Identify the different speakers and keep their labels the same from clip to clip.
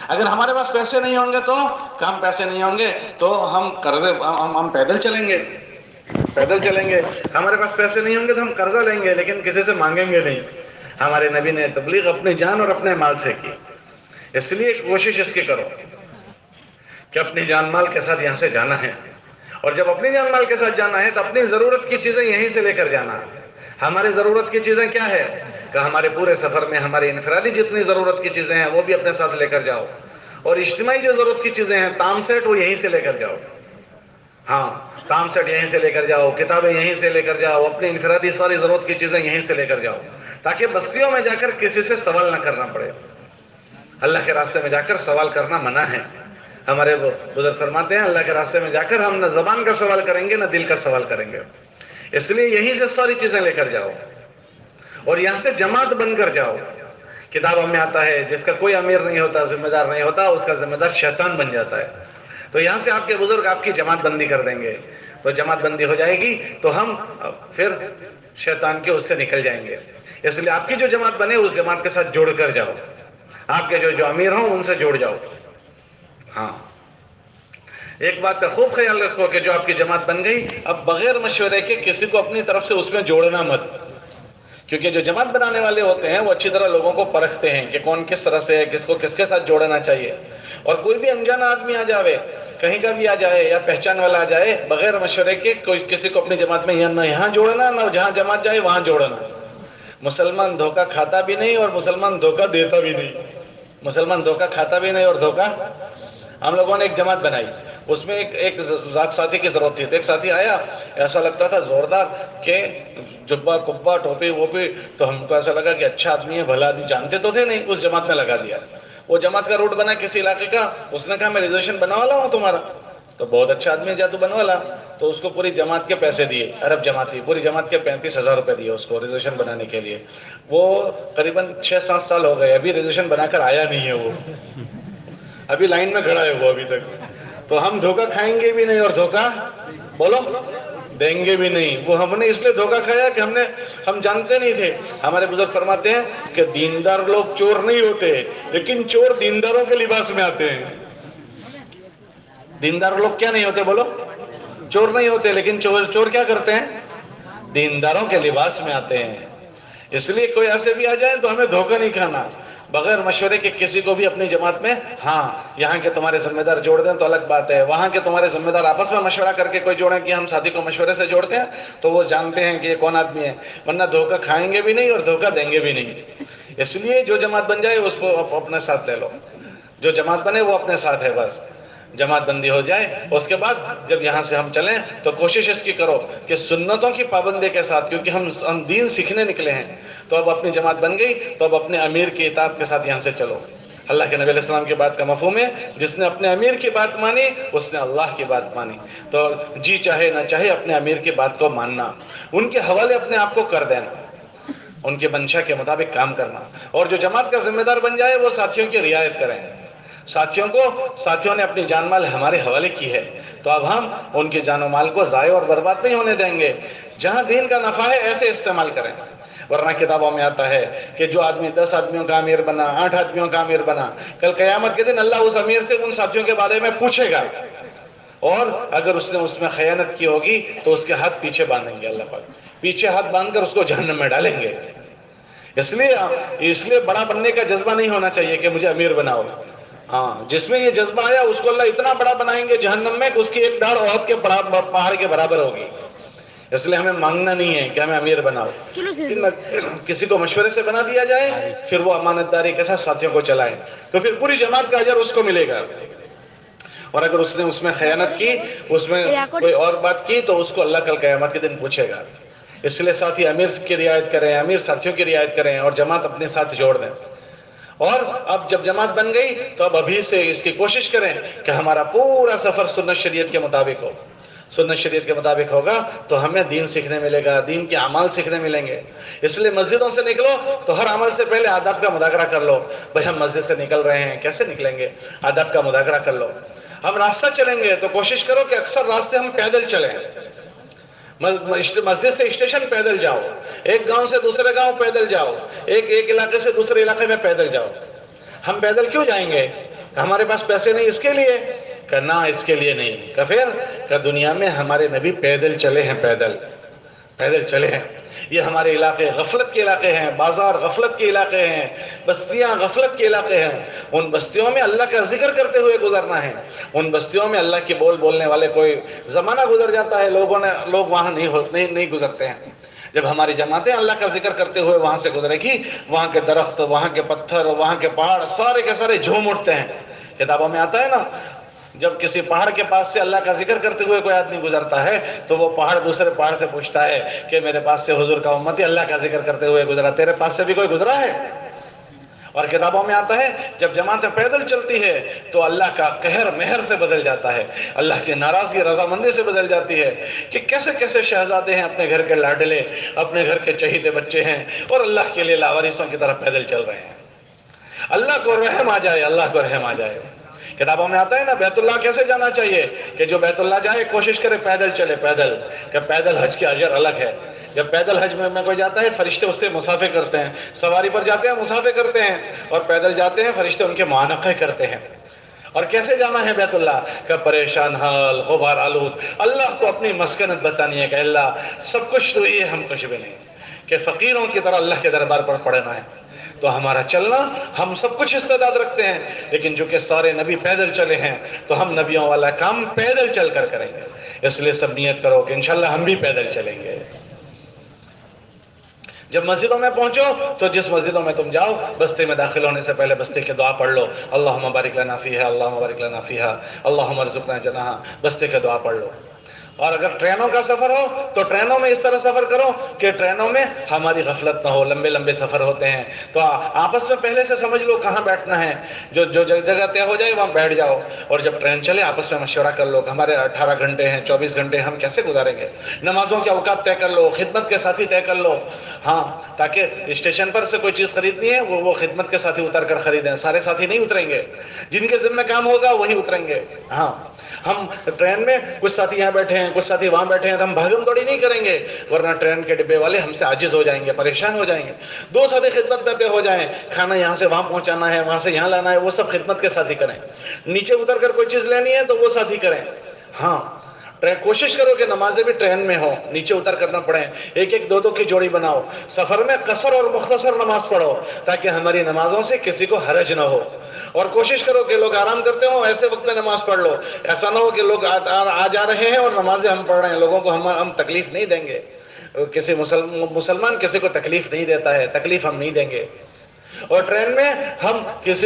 Speaker 1: اگر ہمارے پاس پیسے نہیں ہوں گے تو کم پیسے نہیں ہوں گے تو ہم قرضے ہم پیدل چلیں گے، پیدل چلیں گے. ہمارے پاس پیسے نہیں ہوں گے تو ہم قرضہ لیں گے لیکن کسی سے مانگیں گے نہیں. ہمارے نبی نے تبلیغ اپنی جان اور اپنے مال سے کی. اس لیے کوشش اس کی کرو کہ اپنی جان مال کے ساتھ یہاں سے جانا ہے. اور جب اپنی جان مال کے ساتھ جانا ہے تو اپنی ضرورت کی چیزیں یہیں سے لے کر جانا. ہماری ضرورت کی چیزیں کیا ہے کہ ہمارے پورے سفر میں ہماری انفرادی جتنی ضرورت کی چیزیں ہیں وہ بھی اپنے ساتھ لے کر جاؤ، اور اجتماعی جو ضرورت کی چیزیں ہیں تام سیٹ وہ یہیں سے لے کر جاؤ. ہاں تام سیٹ یہیں سے لے کر جاؤ، کتابیں یہیں سے لے کر جاؤ، اپنی انفرادی ساری ضرورت کی چیزیں یہیں سے لے کر جاؤ، تاکہ بستیوں میں جا کر کسی سے سوال نہ کرنا پڑے. اللہ کے راستے میں جا کر سوال کرنا منع ہے. ہمارے بزرگ فرماتے ہیں اللہ کے راستے میں جا کر ہم نہ زبان کا سوال کریں گے نہ دل کا سوال کریں گے. اس لیے یہیں سے ساری چیزیں لے کر جاؤ اور یہاں سے جماعت بن کر جاؤ. کتابوں میں آتا ہے جس کا کوئی امیر نہیں ہوتا، ذمہ دار نہیں ہوتا، اس کا ذمہ دار شیطان بن جاتا ہے. تو یہاں سے آپ کے بزرگ آپ کی جماعت بندی کر دیں گے. تو جماعت بندی ہو جائے گی تو ہم پھر شیطان کے اس سے نکل جائیں گے. اس لیے آپ کی جو جماعت بنے اس جماعت کے ساتھ جوڑ کر جاؤ. آپ کے جو امیر ہوں ان سے جوڑ جاؤ. ہاں ایک بات کا خوب خیال رکھو کہ جو آپ کی جماعت بن گئی اب بغیر مشورے کے کسی کو اپنی طرف سے اس میں جوڑنا مت. کیونکہ جو جماعت بنانے والے ہوتے ہیں وہ اچھی طرح لوگوں کو پرکھتے ہیں کہ کون کس طرح سے ہے، کس کو کس کے ساتھ جوڑنا چاہیے. اور کوئی بھی انجانا آدمی آ جاوے، کہیں کا بھی آ جائے یا پہچان والا آ جائے، بغیر مشورے کے کوئی کسی کو اپنی جماعت میں نہ یہاں جوڑنا نہ جہاں جماعت جائے وہاں جوڑنا. مسلمان دھوکہ کھاتا بھی نہیں اور مسلمان دھوکہ دیتا بھی نہیں. مسلمان دھوکہ کھاتا بھی نہیں اور دھوکہ. ہم لوگوں نے ایک جماعت بنائی، اس میں ایک ذات ساتھی کی ضرورت تھی. تو ایک ساتھی آیا، ایسا لگتا تھا زوردار کہ جبہ کبا ٹوپی ووپی، تو ہم کو ایسا لگا کہ اچھا آدمی ہے، بھلا آدمی. جانتے تو تھے نہیں، اس جماعت میں لگا دیا. وہ جماعت کا روٹ بنا کسی علاقے کا، اس نے کہا میں ریزرویشن بنوا والا ہوں تمہارا. تو بہت اچھا آدمی ہے جا تو بنوا لا. تو اس کو پوری جماعت کے پیسے دیے، عرب جماعت تھی، پوری جماعت کے 35,000 روپے دیے اس کو ریزرویشن بنانے کے لیے. وہ قریباً 6-7 سال ہو گئے، ابھی ریزرویشن بنا کر آیا نہیں ہے. وہ ابھی لائن میں کھڑا ہے وہ ابھی تک. تو ہم دھوکہ کھائیں گے بھی نہیں اور دھوکہ بولو دیں گے بھی نہیں. وہ ہم نے اس لیے دھوکہ کھایا کہ ہم جانتے نہیں تھے. ہمارے بزرگ فرماتے ہیں کہ دیندار لوگ چور نہیں ہوتے، لیکن چور دینداروں کے لباس میں آتے ہیں. دیندار لوگ کیا نہیں ہوتے بولو؟ چور نہیں ہوتے، لیکن چور کیا کرتے ہیں؟ دینداروں کے لباس میں آتے ہیں. اس لیے کوئی ایسے بھی آ جائے تو ہمیں دھوکہ نہیں کھانا. بغیر مشورے کے کسی کو بھی اپنی جماعت میں، ہاں یہاں کے تمہارے ذمہ دار جوڑ دیں تو الگ بات ہے. وہاں کے تمہارے ذمہ دار آپس میں مشورہ کر کے کوئی جوڑیں کہ ہم ساتھی کو مشورے سے جوڑتے ہیں تو وہ جانتے ہیں کہ یہ کون آدمی ہے. ورنہ دھوکہ کھائیں گے بھی نہیں اور دھوکہ دیں گے بھی نہیں. اس لیے جو جماعت بن جائے اس کو اپنے ساتھ لے لو. جو جماعت بنے وہ اپنے ساتھ ہے بس. جماعت بندی ہو جائے اس کے بعد جب یہاں سے ہم چلیں تو کوشش اس کی کرو کہ سنتوں کی پابندی کے ساتھ، کیونکہ ہم دین سیکھنے نکلے ہیں. تو اب اپنی جماعت بن گئی تو اب اپنے امیر کی اطاعت کے ساتھ یہاں سے چلو. اللہ کے نبی علیہ السلام کی بات کا مفہوم ہے جس نے اپنے امیر کی بات مانی اس نے اللہ کی بات مانی. تو جی چاہے نہ چاہے اپنے امیر کی بات کو ماننا، ان کے حوالے اپنے آپ کو کر دینا، ان کے منشا کے مطابق کام کرنا. اور جو جماعت کا ذمہ دار بن جائے وہ ساتھیوں کی رعایت کریں. ساتھیوں نے اپنی جان مال ہمارے حوالے کی ہے تو اب ہم ان کی جان و مال کو ضائع اور برباد نہیں ہونے دیں گے. جہاں دین کا نفع ہے ایسے استعمال کریں. ورنہ کتابوں میں آتا ہے کہ جو آدمی 10 آدمیوں کا امیر بنا، 8 آدمیوں کا امیر بنا، کل قیامت کے دن اللہ اس امیر سے ان ساتھیوں کے بارے میں پوچھے گا، اور اگر اس نے اس میں خیانت کی ہوگی تو اس کے ہاتھ پیچھے باندھیں گے. اللہ پاک پیچھے ہاتھ باندھ کر اس کو جہنم میں ڈالیں گے. اس لیے بڑا بننے کا جذبہ نہیں ہونا چاہیے کہ مجھے امیر بناؤ. ہاں جس میں یہ جذبہ آیا اس کو اللہ اتنا بڑا بنائیں گے جہنم میں کہ اس کی ایک داڑھ احد کے پہاڑ کے برابر ہوگی. اس لیے ہمیں مانگنا نہیں ہے کہ ہمیں امیر بناؤ. کسی کو مشورے سے بنا دیا جائے پھر وہ امانت داری کے ساتھ ساتھیوں کو چلائے تو پھر پوری جماعت کا اجر اس کو ملے گا. اور اگر اس نے اس میں خیانت کی، اس میں کوئی اور بات کی تو اس کو اللہ کل قیامت کے دن پوچھے گا. اس لیے ساتھی امیر کی رعایت کریں، امیر ساتھیوں کی رعایت کریں اور جماعت اپنے ساتھ جوڑ دیں. اور اب جب جماعت بن گئی تو اب ابھی سے اس کی کوشش کریں کہ ہمارا پورا سفر سنت شریعت کے مطابق ہو. سنت شریعت کے مطابق ہوگا تو ہمیں دین سیکھنے ملے گا، دین کے اعمال سیکھنے ملیں گے. اس لیے مسجدوں سے نکلو تو ہر عمل سے پہلے آداب کا مذاکرہ کر لو. بھائی ہم مسجد سے نکل رہے ہیں، کیسے نکلیں گے؟ آداب کا مذاکرہ کر لو. ہم راستہ چلیں گے تو کوشش کرو کہ اکثر راستے ہم پیدل چلیں. مسجد سے اسٹیشن پیدل جاؤ، ایک گاؤں سے دوسرے گاؤں پیدل جاؤ، ایک علاقے سے دوسرے علاقے میں پیدل جاؤ. ہم پیدل کیوں جائیں گے؟ ہمارے پاس پیسے نہیں اس کے لیے؟ کہ نہ اس کے لیے نہیں۔ کہ پھر کہ دنیا میں ہمارے نبی پیدل چلے ہیں، پیدل چلے ہیں۔ یہ ہمارے علاقے غفلت کے علاقے ہیں، بازار غفلت کے علاقے ہیں، بستیاں غفلت کے علاقے ہیں۔ ان بستیوں میں اللہ کا ذکر کرتے ہوئے گزرنا ہے۔ ان بستیوں میں اللہ کے بولنے والے کوئی زمانہ گزر جاتا ہے، لوگ وہاں نہیں گزرتے ہیں۔ جب ہماری جماعتیں اللہ کا ذکر کرتے ہوئے وہاں سے گزرے گی، وہاں کے درخت، وہاں کے پتھر، وہاں کے پہاڑ سارے کے سارے جھوم اٹھتے ہیں۔ کتابوں میں آتا ہے نا، جب کسی پہاڑ کے پاس سے اللہ کا ذکر کرتے ہوئے کوئی آدمی گزرتا ہے تو وہ پہاڑ دوسرے پہاڑ سے پوچھتا ہے کہ میرے پاس سے حضور کا امتی اللہ کا ذکر کرتے ہوئے گزرا، تیرے پاس سے بھی کوئی گزرا ہے؟ اور کتابوں میں آتا ہے جب جماعتیں پیدل چلتی ہے تو اللہ کا قہر مہر سے بدل جاتا ہے، اللہ کی ناراضگی رضامندی سے بدل جاتی ہے کہ کیسے کیسے شہزادے ہیں، اپنے گھر کے لاڈلے، اپنے گھر کے چہیتے بچے ہیں اور اللہ کے لیے لاوارثوں کی طرح پیدل چل رہے ہیں۔ اللہ کو رحم آ جائے، اللہ کو رحم آ جائے۔ کتابوں میں آتا ہے نا بیت اللہ کیسے جانا چاہیے، کہ جو بیت اللہ جائے کوشش کرے پیدل چلے، کہ پیدل حج کے اجر الگ ہے۔ جب پیدل حج میں کوئی جاتا ہے فرشتے اس سے مسافے کرتے ہیں، سواری پر جاتے ہیں مسافے کرتے ہیں، اور پیدل جاتے ہیں فرشتے ان کے معانقے کرتے ہیں۔ اور کیسے جانا ہے بیت اللہ؟ کہ پریشان حال، غبار آلود، اللہ کو اپنی مسکنت بتانی ہے کہ اللہ سب کچھ تو یہ، ہم کچھ بھی نہیں، کہ فقیروں کی طرح اللہ کے دربار پر پڑھنا ہے۔ تو ہمارا چلنا، ہم سب کچھ استعداد رکھتے ہیں، لیکن جو کہ سارے نبی پیدل چلے ہیں تو ہم نبیوں والا کام پیدل چل کر کریں گے۔ اس لیے سب نیت کرو کہ انشاءاللہ ہم بھی پیدل چلیں گے۔ جب مسجدوں میں پہنچو تو جس مسجدوں میں تم جاؤ، بستی میں داخل ہونے سے پہلے بستی کی دعا پڑھ لو، اللہم بارک لنا فیہا، اللہم بارک لنا فیہا، اللہم ارزقنا جناہا، بستی کی دعا پڑھ لو۔ اور اگر ٹرینوں کا سفر ہو تو ٹرینوں میں اس طرح سفر کرو کہ ٹرینوں میں ہماری غفلت نہ ہو، لمبے لمبے سفر ہوتے ہیں تو آپس میں پہلے سے سمجھ لو کہاں بیٹھنا ہے، جو جگہ طے ہو جائے وہاں بیٹھ جاؤ، اور جب ٹرین چلے آپس میں مشورہ کر لو کہ ہمارے 18 گھنٹے ہیں، 24 گھنٹے ہم کیسے گزاریں گے۔ نمازوں کے اوقات طے کر لو، خدمت کے ساتھی طے کر لو، ہاں، تاکہ اسٹیشن پر سے کوئی چیز خریدنی ہے وہ خدمت کے ساتھی اتر کر خریدیں، سارے ساتھی نہیں اتریں گے، جن کے ذمہ کام ہوگا وہی اتریں گے۔ ہاں، ہم ٹرین میں کچھ ساتھی یہاں بیٹھے ہیں، کچھ ساتھی وہاں بیٹھے ہیں تو ہم بھاگم دوڑی نہیں کریں گے، ورنہ ٹرین کے ڈبے والے ہم سے عاجز ہو جائیں گے، پریشان ہو جائیں گے۔ دو ساتھی خدمت میں طے ہو جائیں، کھانا یہاں سے وہاں پہنچانا ہے، وہاں سے یہاں لانا ہے، وہ سب خدمت کے ساتھی کریں۔ نیچے اتر کر کوئی چیز لینی ہے تو وہ ساتھی کریں۔ ہاں، کوشش کرو کہ نمازیں بھی ٹرین میں ہو، نیچے اتر کرنا پڑے، ایک ایک دو دو کی جوڑی بناؤ، سفر میں قصر اور مختصر نماز پڑھو تاکہ ہماری نمازوں سے کسی کو حرج نہ ہو، اور کوشش کرو کہ لوگ آرام کرتے ہوں ایسے وقت میں نماز پڑھ لو، ایسا نہ ہو کہ لوگ آ جا رہے ہیں اور نمازیں ہم پڑھ رہے ہیں، لوگوں کو ہم تکلیف نہیں دیں گے۔ کسی مسلمان کسی کو تکلیف نہیں دیتا ہے، تکلیف ہم نہیں دیں گے۔ اور ٹرین میں ہم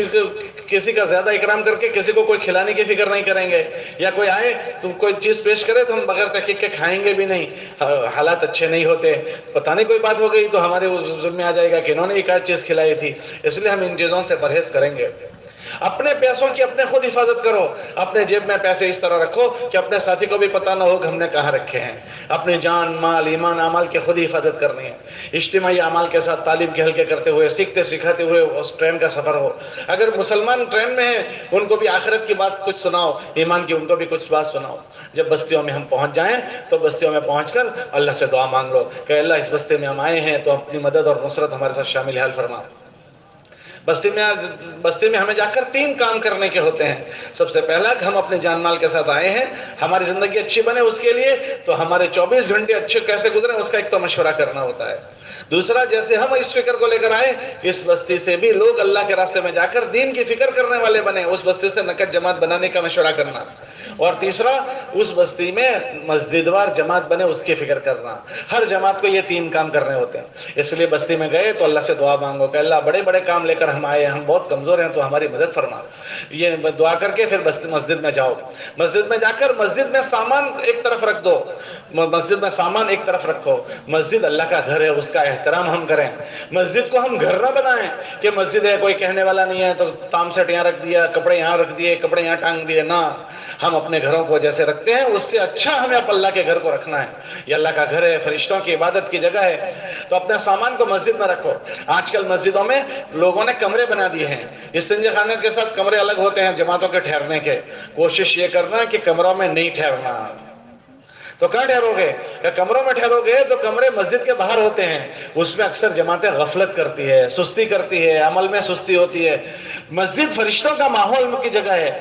Speaker 1: کسی کا زیادہ اکرام کر کے کسی کو کوئی کھلانے کی فکر نہیں کریں گے، یا کوئی آئے تو کوئی چیز پیش کرے تو ہم بغیر تحقیق کے کھائیں گے بھی نہیں، حالات اچھے نہیں ہوتے، پتہ نہیں کوئی بات ہو گئی تو ہمارے ذمہ آ جائے گا کہ انہوں نے ایک چیز کھلائی تھی، اس لیے ہم ان چیزوں سے پرہیز کریں گے۔ اپنے پیسوں کی اپنے خود حفاظت کرو، اپنے جیب میں پیسے اس طرح رکھو کہ اپنے ساتھی کو بھی پتہ نہ ہو کہ ہم نے کہاں رکھے ہیں۔ اپنی جان، مال، ایمان، اعمال کی خود حفاظت کرنی ہے۔ اجتماعی اعمال کے ساتھ تعلیم کے حلقے کرتے ہوئے، سیکھتے سکھاتے ہوئے اس ٹرین کا سفر ہو۔ اگر مسلمان ٹرین میں ہیں ان کو بھی آخرت کی بات کچھ سناؤ، ایمان کی ان کو بھی کچھ بات سناؤ۔ جب بستیوں میں ہم پہنچ جائیں تو بستیوں میں پہنچ کر اللہ سے دعا مانگ لو کہ اللہ اس بستی میں ہم آئے ہیں تو اپنی مدد اور نصرت ہمارے ساتھ شامل حال فرما۔ بستی میں ہمیں جا کر 3 کام کرنے کے ہوتے ہیں۔ سب سے پہلا کہ ہم اپنے جان مال کے ساتھ آئے ہیں، ہماری زندگی اچھی بنے اس کے لیے تو ہمارے 24 گھنٹے اچھے کیسے گزریں اس کا ایک تو مشورہ کرنا ہوتا ہے۔ دوسرا، جیسے ہم اس فکر کو لے کر آئے اس بستی سے بھی لوگ اللہ کے راستے میں جا کر دین کی فکر کرنے والے بنے، اس بستی سے نقد جماعت بنانے کا مشورہ کرنا۔ اور تیسرا، اس بستی میں مسجد وار جماعت بنے اس کی فکر کرنا۔ ہر جماعت کو یہ 3 کام کرنے ہوتے ہیں۔ اس لیے بستی میں گئے تو اللہ سے دعا مانگو کہ اللہ بڑے بڑے کام لے کر ہم آئے ہیں، ہم بہت کمزور ہیں تو ہماری مدد فرما۔ یہ دعا کر کے پھر مسجد میں جاؤ، مسجد میں جا کر مسجد میں سامان ایک طرف رکھ دو، مسجد میں سامان ایک طرف رکھو۔ مسجد اللہ کا گھر ہے، اس کا احترام ہم کریں۔ مسجد کو ہم گھر نہ بنائیں کہ مسجد ہے کوئی کہنے والا نہیں ہے تو تام سیٹ یہاں رکھ دیا، کپڑے یہاں رکھ دیے، کپڑے یہاں ٹانگ دیے، نہ، ہم اپنے گھروں کو جیسے رکھتے ہیں اس سے اچھا ہمیں اللہ کے گھر کو رکھنا ہے۔ یہ اللہ کا گھر ہے، فرشتوں کی عبادت کی جگہ ہے، تو اپنے سامان کو مسجد میں رکھو۔ آج کل مسجدوں میں لوگوں نے کمرے بنا دیے ہیں، استنجا خانے کے ساتھ کمرے الگ ہوتے ہیں جماعتوں کے ٹھہرنے کے۔ کوشش یہ کرنا کہ کمروں میں نہیں ٹھہرنا، تو کہاں ٹھہرو گے؟ کہ کمروں میں ٹھہرو گے تو کمرے مسجد کے باہر ہوتے ہیں، اس میں اکثر جماعتیں غفلت کرتی ہے، سستی کرتی ہے، عمل میں سستی ہوتی ہے۔ مسجد فرشتوں کا ماحول کی جگہ ہے،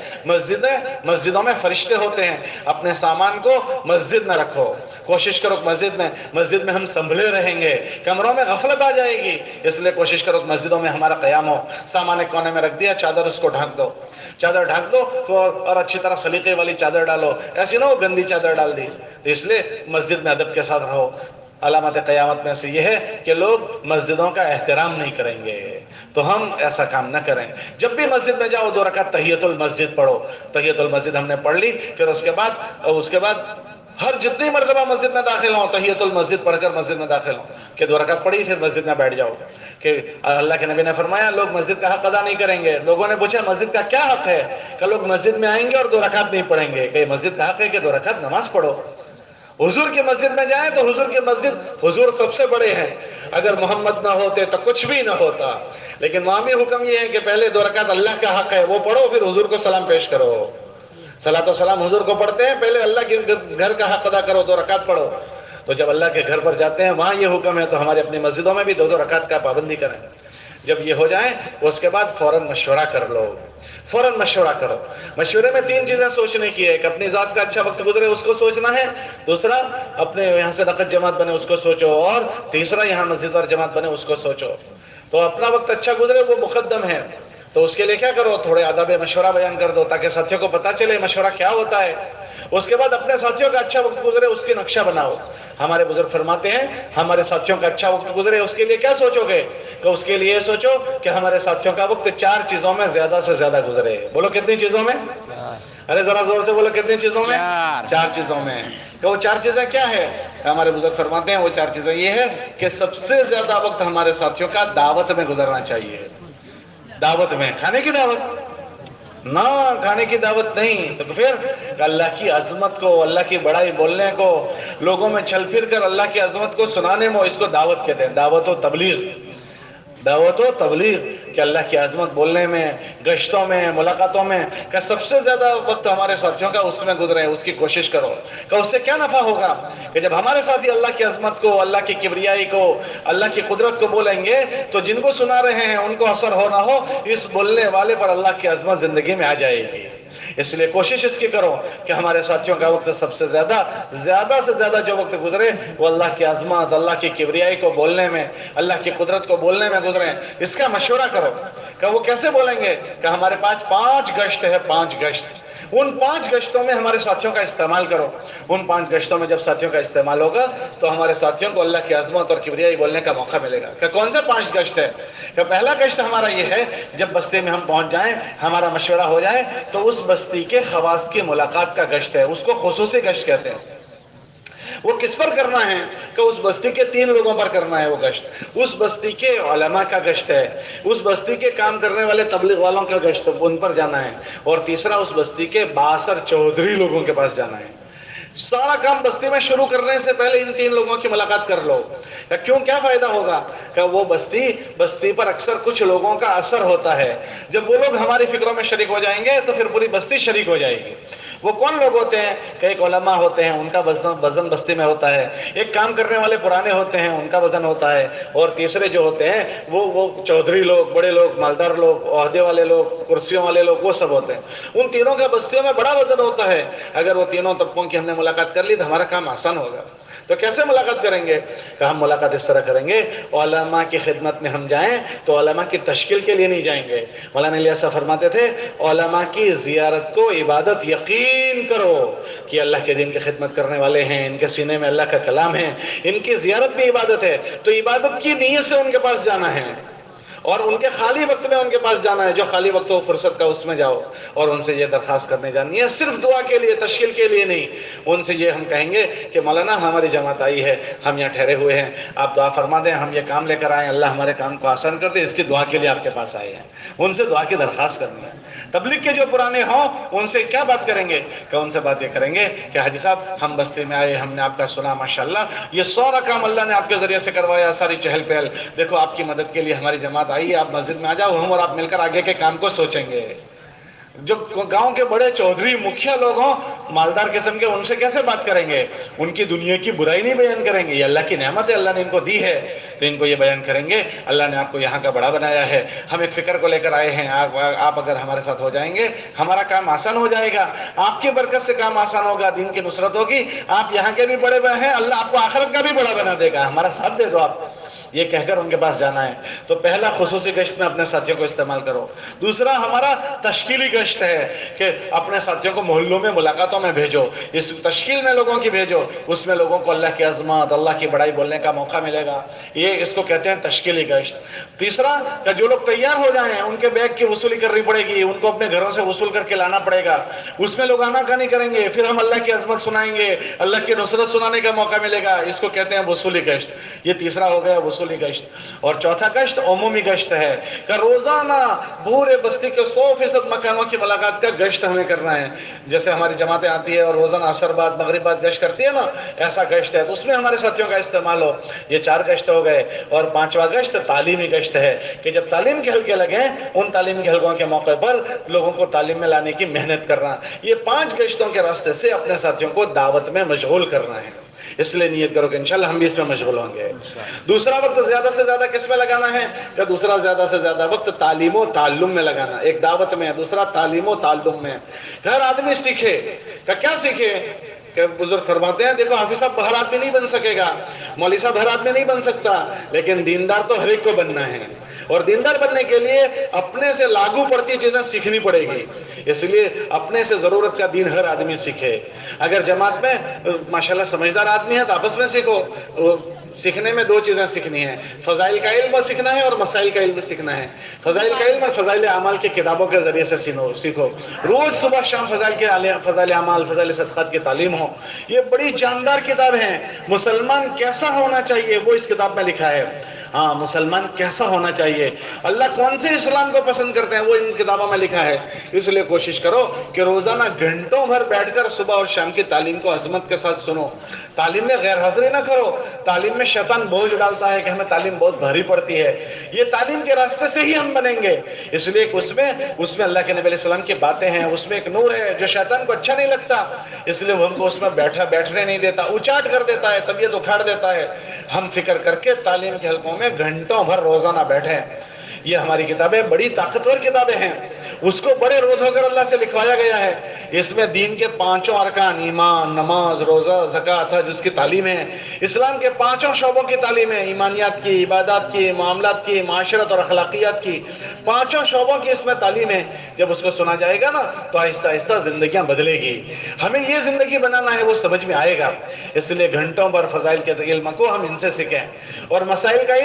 Speaker 1: مسجدوں میں فرشتے ہوتے ہیں۔ اپنے سامان کو مسجد میں رکھو، کوشش کرو مسجد میں ہم سنبھلے رہیں گے، کمروں میں غفلت آ جائے گی، اس لیے کوشش کرو مسجدوں میں ہمارا قیام ہو۔ سامان ایک کونے میں رکھ دیا، چادر اس کو ڈھانک دو، چادر ڈھانک دو اور اچھی طرح سلیقے والی چادر ڈالو، ایسی نہ ہو گندی چادر ڈال دی۔ اس لیے مسجد میں ادب کے ساتھ رہو۔ علامات قیامت میں سے یہ ہے کہ لوگ مسجدوں کا احترام نہیں کریں گے، تو ہم ایسا کام نہ کریں۔ جب بھی مسجد میں جاؤ 2 رکعت تحیۃ المسجد پڑھو۔ تحیۃ المسجد ہم نے پڑھ لی، پھر اس کے بعد ہر جتنی مرتبہ مسجد میں داخل ہوں تحیۃ المسجد پڑھ کر مسجد میں داخل ہوں، کہ 2 رکعت پڑھی پھر مسجد میں بیٹھ جاؤ۔ کہ اللہ کے نبی نے فرمایا لوگ مسجد کا حق ادا نہیں کریں گے۔ لوگوں نے پوچھا مسجد کا کیا حق ہے؟ کہ لوگ مسجد میں آئیں گے اور 2 رکعت نہیں پڑھیں گے۔ کہ مسجد کا حق ہے کہ 2 رکعت نماز پڑھو۔ حضور کی مسجد میں جائیں تو حضور کی مسجد، حضور سب سے بڑے ہیں، اگر محمد نہ ہوتے تو کچھ بھی نہ ہوتا، لیکن وہاں حکم یہ ہے کہ پہلے 2 رکعت اللہ کا حق ہے وہ پڑھو، پھر حضور کو سلام پیش کرو۔ صلاۃ و سلام حضور کو پڑھتے ہیں، پہلے اللہ کے گھر کا حق ادا کرو، 2 رکعت پڑھو۔ تو جب اللہ کے گھر پر جاتے ہیں وہاں یہ حکم ہے، تو ہماری اپنی مسجدوں میں بھی 2 رکعت کا پابندی کریں۔ جب یہ ہو جائے اس کے بعد فوراً مشورہ کر لو، فوراً مشورہ کرو۔ مشورے میں 3 چیزیں سوچنے کی ہے، ایک اپنی ذات کا اچھا وقت گزرے اس کو سوچنا ہے، دوسرا اپنے یہاں سے نقد جماعت بنے اس کو سوچو، اور تیسرا یہاں مسجد اور جماعت بنے اس کو سوچو۔ تو اپنا وقت اچھا گزرے وہ مقدم ہے، تو اس کے لیے کیا کرو، تھوڑے آداب مشورہ بیان کر دو تاکہ ساتھیوں کو پتہ چلے مشورہ کیا ہوتا ہے۔ اس کے بعد اپنے ساتھیوں کا اچھا وقت گزرے اس کی نقشہ بناؤ۔ ہمارے بزرگ فرماتے ہیں ہمارے ساتھیوں کا اچھا وقت گزرے اس کے لیے کیا سوچو گے؟ کہ اس کے لیے سوچو کہ ہمارے ساتھیوں کا وقت 4 چیزوں میں زیادہ سے زیادہ گزرے۔ بولو کتنی چیزوں میں؟ ارے ذرا زور سے بولو کتنی چیزوں میں؟ 4 چیزوں میں۔ کہ وہ 4 چیزیں کیا ہے؟ ہمارے بزرگ فرماتے ہیں وہ 4 چیزیں یہ ہے کہ سب سے زیادہ وقت ہمارے ساتھیوں کا دعوت میں گزرنا چاہیے۔ دعوت میں، کھانے کی دعوت نہ، کھانے کی دعوت نہیں، تو پھر اللہ کی عظمت کو، اللہ کی بڑائی بولنے کو، لوگوں میں چل پھر کر اللہ کی عظمت کو سنانے میں، اس کو دعوت کہتے ہیں، دعوت و تبلیغ۔ دعوت و تبلیغ کہ اللہ کی عظمت بولنے میں، گشتوں میں، ملاقاتوں میں، کہ سب سے زیادہ وقت ہمارے ساتھیوں کا اس میں گزرے، اس کی کوشش کرو۔ کہ اس سے کیا نفع ہوگا؟ کہ جب ہمارے ساتھی اللہ کی عظمت کو، اللہ کی کبریائی کو، اللہ کی قدرت کو بولیں گے تو جن کو سنا رہے ہیں ان کو اثر ہو نہ ہو، اس بولنے والے پر اللہ کی عظمت زندگی میں آ جائے گی۔ اس لیے کوشش اس کی کرو کہ ہمارے ساتھیوں کا وقت سب سے زیادہ سے زیادہ جو وقت گزرے وہ اللہ کی عظمت، اللہ کی کبریائی کو بولنے میں، اللہ کی قدرت کو بولنے میں گزرے۔ اس کا مشورہ کرو کہ وہ کیسے بولیں گے؟ کہ ہمارے پاس 5 گشت ہے، 5 گشت، ان 5 گشتوں میں ہمارے ساتھیوں کا استعمال کرو۔ ان 5 گشتوں میں جب ساتھیوں کا استعمال ہوگا تو ہمارے ساتھیوں کو اللہ کی عظمت اور کبریائی بولنے کا موقع ملے گا۔ کہ کون سے 5 گشت ہے؟ کہ پہلا گشت ہمارا یہ ہے جب بستی میں ہم پہنچ جائیں، ہمارا مشورہ ہو جائے تو اس بستی کے خواص کی ملاقات کا گشت ہے، اس کو خصوصی گشت کہتے ہیں۔ وہ کس پر کرنا ہے؟ کہ اس بستی کے 3 لوگوں پر کرنا ہے وہ گشت۔ اس بستی کے علماء کا گشت ہے، اس بستی کے کام کرنے والے تبلیغ والوں کا گشت، ان پر جانا ہے، اور تیسرا اس بستی کے بااثر چودھری لوگوں کے پاس جانا ہے۔ سارا کام بستی میں شروع کرنے سے پہلے ان 3 لوگوں کی ملاقات کر لو۔ کیوں؟ کیا فائدہ ہوگا؟ کہ وہ بستی پر اکثر کچھ لوگوں کا اثر ہوتا ہے، جب وہ لوگ ہماری فکروں میں شریک ہو جائیں گے تو پھر پوری بستی شریک ہو جائے گی۔ وہ کون لوگ ہوتے ہیں؟ کہ ایک علماء ہوتے ہیں، ان کا وزن بستی میں ہوتا ہے، ایک کام کرنے والے پرانے ہوتے ہیں، ان کا وزن ہوتا ہے، اور تیسرے جو ہوتے ہیں وہ چودھری لوگ، بڑے لوگ، مالدار لوگ، عہدے والے لوگ، کرسیوں والے لوگ، وہ سب ہوتے ہیں۔ ان تینوں کا بستیوں میں بڑا وزن ہوتا ہے۔ اگر وہ تینوں طبقوں کی ہم نے ملاقات کر لی تو ہمارا کام آسان ہوگا۔ تو کیسے ملاقات کریں گے؟ کہ ہم ملاقات اس طرح کریں گے، علماء کی خدمت میں ہم جائیں تو علماء کی تشکیل کے لیے نہیں جائیں گے۔ مولانا الیاس صاحب فرماتے تھے علماء کی زیارت کو عبادت یقین کرو کہ اللہ کے دین کی خدمت کرنے والے ہیں، ان کے سینے میں اللہ کا کلام ہے، ان کی زیارت بھی عبادت ہے، تو عبادت کی نیت سے ان کے پاس جانا ہے، اور ان کے خالی وقت میں ان کے پاس جانا ہے، جو خالی وقت ہو فرصت کا اس میں جاؤ، اور ان سے یہ درخواست کرنے جانی ہے، صرف دعا کے لیے، تشکیل کے لیے نہیں۔ ان سے یہ ہم کہیں گے کہ مولانا ہماری جماعت آئی ہے، ہم یہاں ٹھہرے ہوئے ہیں، آپ دعا فرما دیں، ہم یہ کام لے کر آئے، اللہ ہمارے کام کو آسان کر دے، اس کی دعا کے لیے آپ کے پاس آئے ہیں۔ ان سے دعا کی درخواست کرنی ہے۔ تبلیغ کے جو پرانے ہوں ان سے کیا بات کریں گے؟ کہ ان سے بات یہ کریں گے کہ حاجی صاحب ہم بستی میں آئے، ہم نے آپ کا سنا، ماشاءاللہ یہ سارا کام اللہ نے آپ کے ذریعے سے کروایا، ساری چہل پہل، دیکھو آپ کی مدد کے لیے ہماری جماعت آئی ہے، آپ مسجد میں آ جاؤ، ہم اور آپ مل کر آگے کے کام کو سوچیں گے۔ جو गांव के बड़े चौधरी मुखिया लोग हों, मालदार किस्म के, उनसे कैसे बात करेंगे? उनकी दुनिया की बुराई नहीं बयान करेंगे। ये अल्लाह की नेमत है, अल्लाह ने इनको दी है, तो इनको ये बयान करेंगे अल्लाह ने आपको यहाँ का बड़ा बनाया है, हम एक फिक्र को लेकर आए हैं, आप अगर हमारे साथ हो जाएंगे हमारा काम आसान हो जाएगा, आपकी बरकत से काम आसान होगा, दीन की नुसरत होगी, आप यहाँ के भी बड़े हैं, अल्लाह आपको आखिरत का भी बड़ा बना देगा, हमारा साथ दे दो आप। ये कहकर उनके पास जाना है। तो पहला खुसूसी गश्त में अपने साथियों को इस्तेमाल करो। दूसरा हमारा तश्कीली गश्त है कि अपने साथियों को मोहल्लों में, मुलाकातों में भेजो, इस तश्कील में लोगों की भेजो, उसमें लोगों को अल्लाह की अज़मत, अल्लाह की बड़ाई बोलने का मौका मिलेगा। ये इसको कहते हैं तश्कीली गश्त। तीसरा कि जो लोग तैयार हो जाएं उनके बैग की वसूली करनी पड़ेगी, उनको अपने घरों से वसूल करके लाना पड़ेगा, उसमें लोग आनाकानी करेंगे, फिर हम अल्लाह की अज़मत सुनाएंगे, अल्लाह की नुसरत सुनाने का मौका मिलेगा, इसको कहते हैं वसूली गश्त। ये तीसरा हो गया वसूली गश्त। और चौथा गश्त उमूमी गश्त है कि रोजाना पूरे बस्ती के 100% मकानों की मुलाकात का गश्त हमें करना है। जैसे हमारी जमातें आती है और रोजाना असर बाद मगरिब बाद गश्त करती है ना, ऐसा गश्त है, तो उसमें हमारे साथियों का इस्तेमाल हो। ये 4 गश्त हो गए। और 5वां गश्त तालीमी गश्त है कि जब तालीम के हल्के लगे, उन तालीमी के हल्कों के मौके पर लोगों को तालीम में लाने की मेहनत करना। ये 5 गश्तों के रास्ते से अपने साथियों को दावत में मशगूल करना है। इसलिए नियत करो कि इंशाल्लाह हम भी इसमें मशगूल होंगे। दूसरा वक्त ज्यादा से ज्यादा किस में लगाना है? कि दूसरा ज्यादा से ज्यादा वक्त तालीम और ताल्लुम में लगाना। एक दावत में है, दूसरा तालीम और ताल्लुम में। हर आदमी सीखे। क्या सीखे? कि बुजुर्ग फरमाते हैं, देखो हाफिज साहब हर आदमी नहीं बन सकेगा, मौलवी साहब हर आदमी नहीं बन सकता, लेकिन दीनदार तो हर एक को बनना है। और दीनदार बनने के लिए अपने से लागू पड़ती चीजें सीखनी पड़ेगी। इसलिए अपने से जरूरत का दीन हर आदमी सीखे। अगर जमात में माशाल्लाह समझदार आदमी है तो आपस में सीखो। सीखने में 2 चीजें सीखनी है, फजाइल का इल्म सीखना है और मसाइल का इल्म सीखना है। फजाइल का इल्म फजाइल अमाल की किताबों के जरिए से सीखो। रोज सुबह शाम फजाइल अमाल, फजाइल सदक़ात की तालीम हो। ये बड़ी जानदार किताब है। मुसलमान कैसा होना चाहिए वो इस किताब में लिखा है। हाँ, मुसलमान कैसा होना चाहिए, अल्लाह कौन से इस्लाम को पसंद करते हैं, वो इन किताबों में लिखा है। इसलिए कोशिश करो कि रोजाना घंटों भर बैठकर सुबह और शाम की तालीम को अजमत के साथ सुनो। तालीम में गैर हाजिरी ना करो। तालीम में शैतान बोझ डालता है कि हमें तालीम बहुत भारी पड़ती है। ये तालीम के रास्ते से ही हम बनेंगे। इसलिए उसमें अल्लाह के नबी सल्लल्लाहु अलैहि वसल्लम की बातें हैं, उसमें एक नूर है जो शैतान को अच्छा नहीं लगता, इसलिए वो हमको उसमें बैठने नहीं देता, उचाट कर देता है, तबीयत उखाड़ देता है। हम फिक्र करके तालीम के हलकों में घंटों भर रोजाना बैठे। ये हमारी किताबें बड़ी ताकतवर किताबें हैं, उसको बड़े रोज होकर अल्लाह से लिखवाया गया है। इसमें दीन के 5 अरकान, ईमान, नमाज, रोजा, ज़कात, हज, उसकी तालीम है। इस्लाम के 5 शोबों की तालीम है, ईमानियात की, इबादत की, मामलात की, माशरत और अखलाकियात की। 5 शोबों की इसमें तालीम है। जब उसको सुना जाएगा ना तो आहिस्ता आहिस्ता जिंदगियां बदलेगी। हमें ये जिंदगी बनाना है, वो समझ में आएगा। इसलिए घंटों भर फजाइल के इल्म को हम इनसे सीखें। और मसाइल का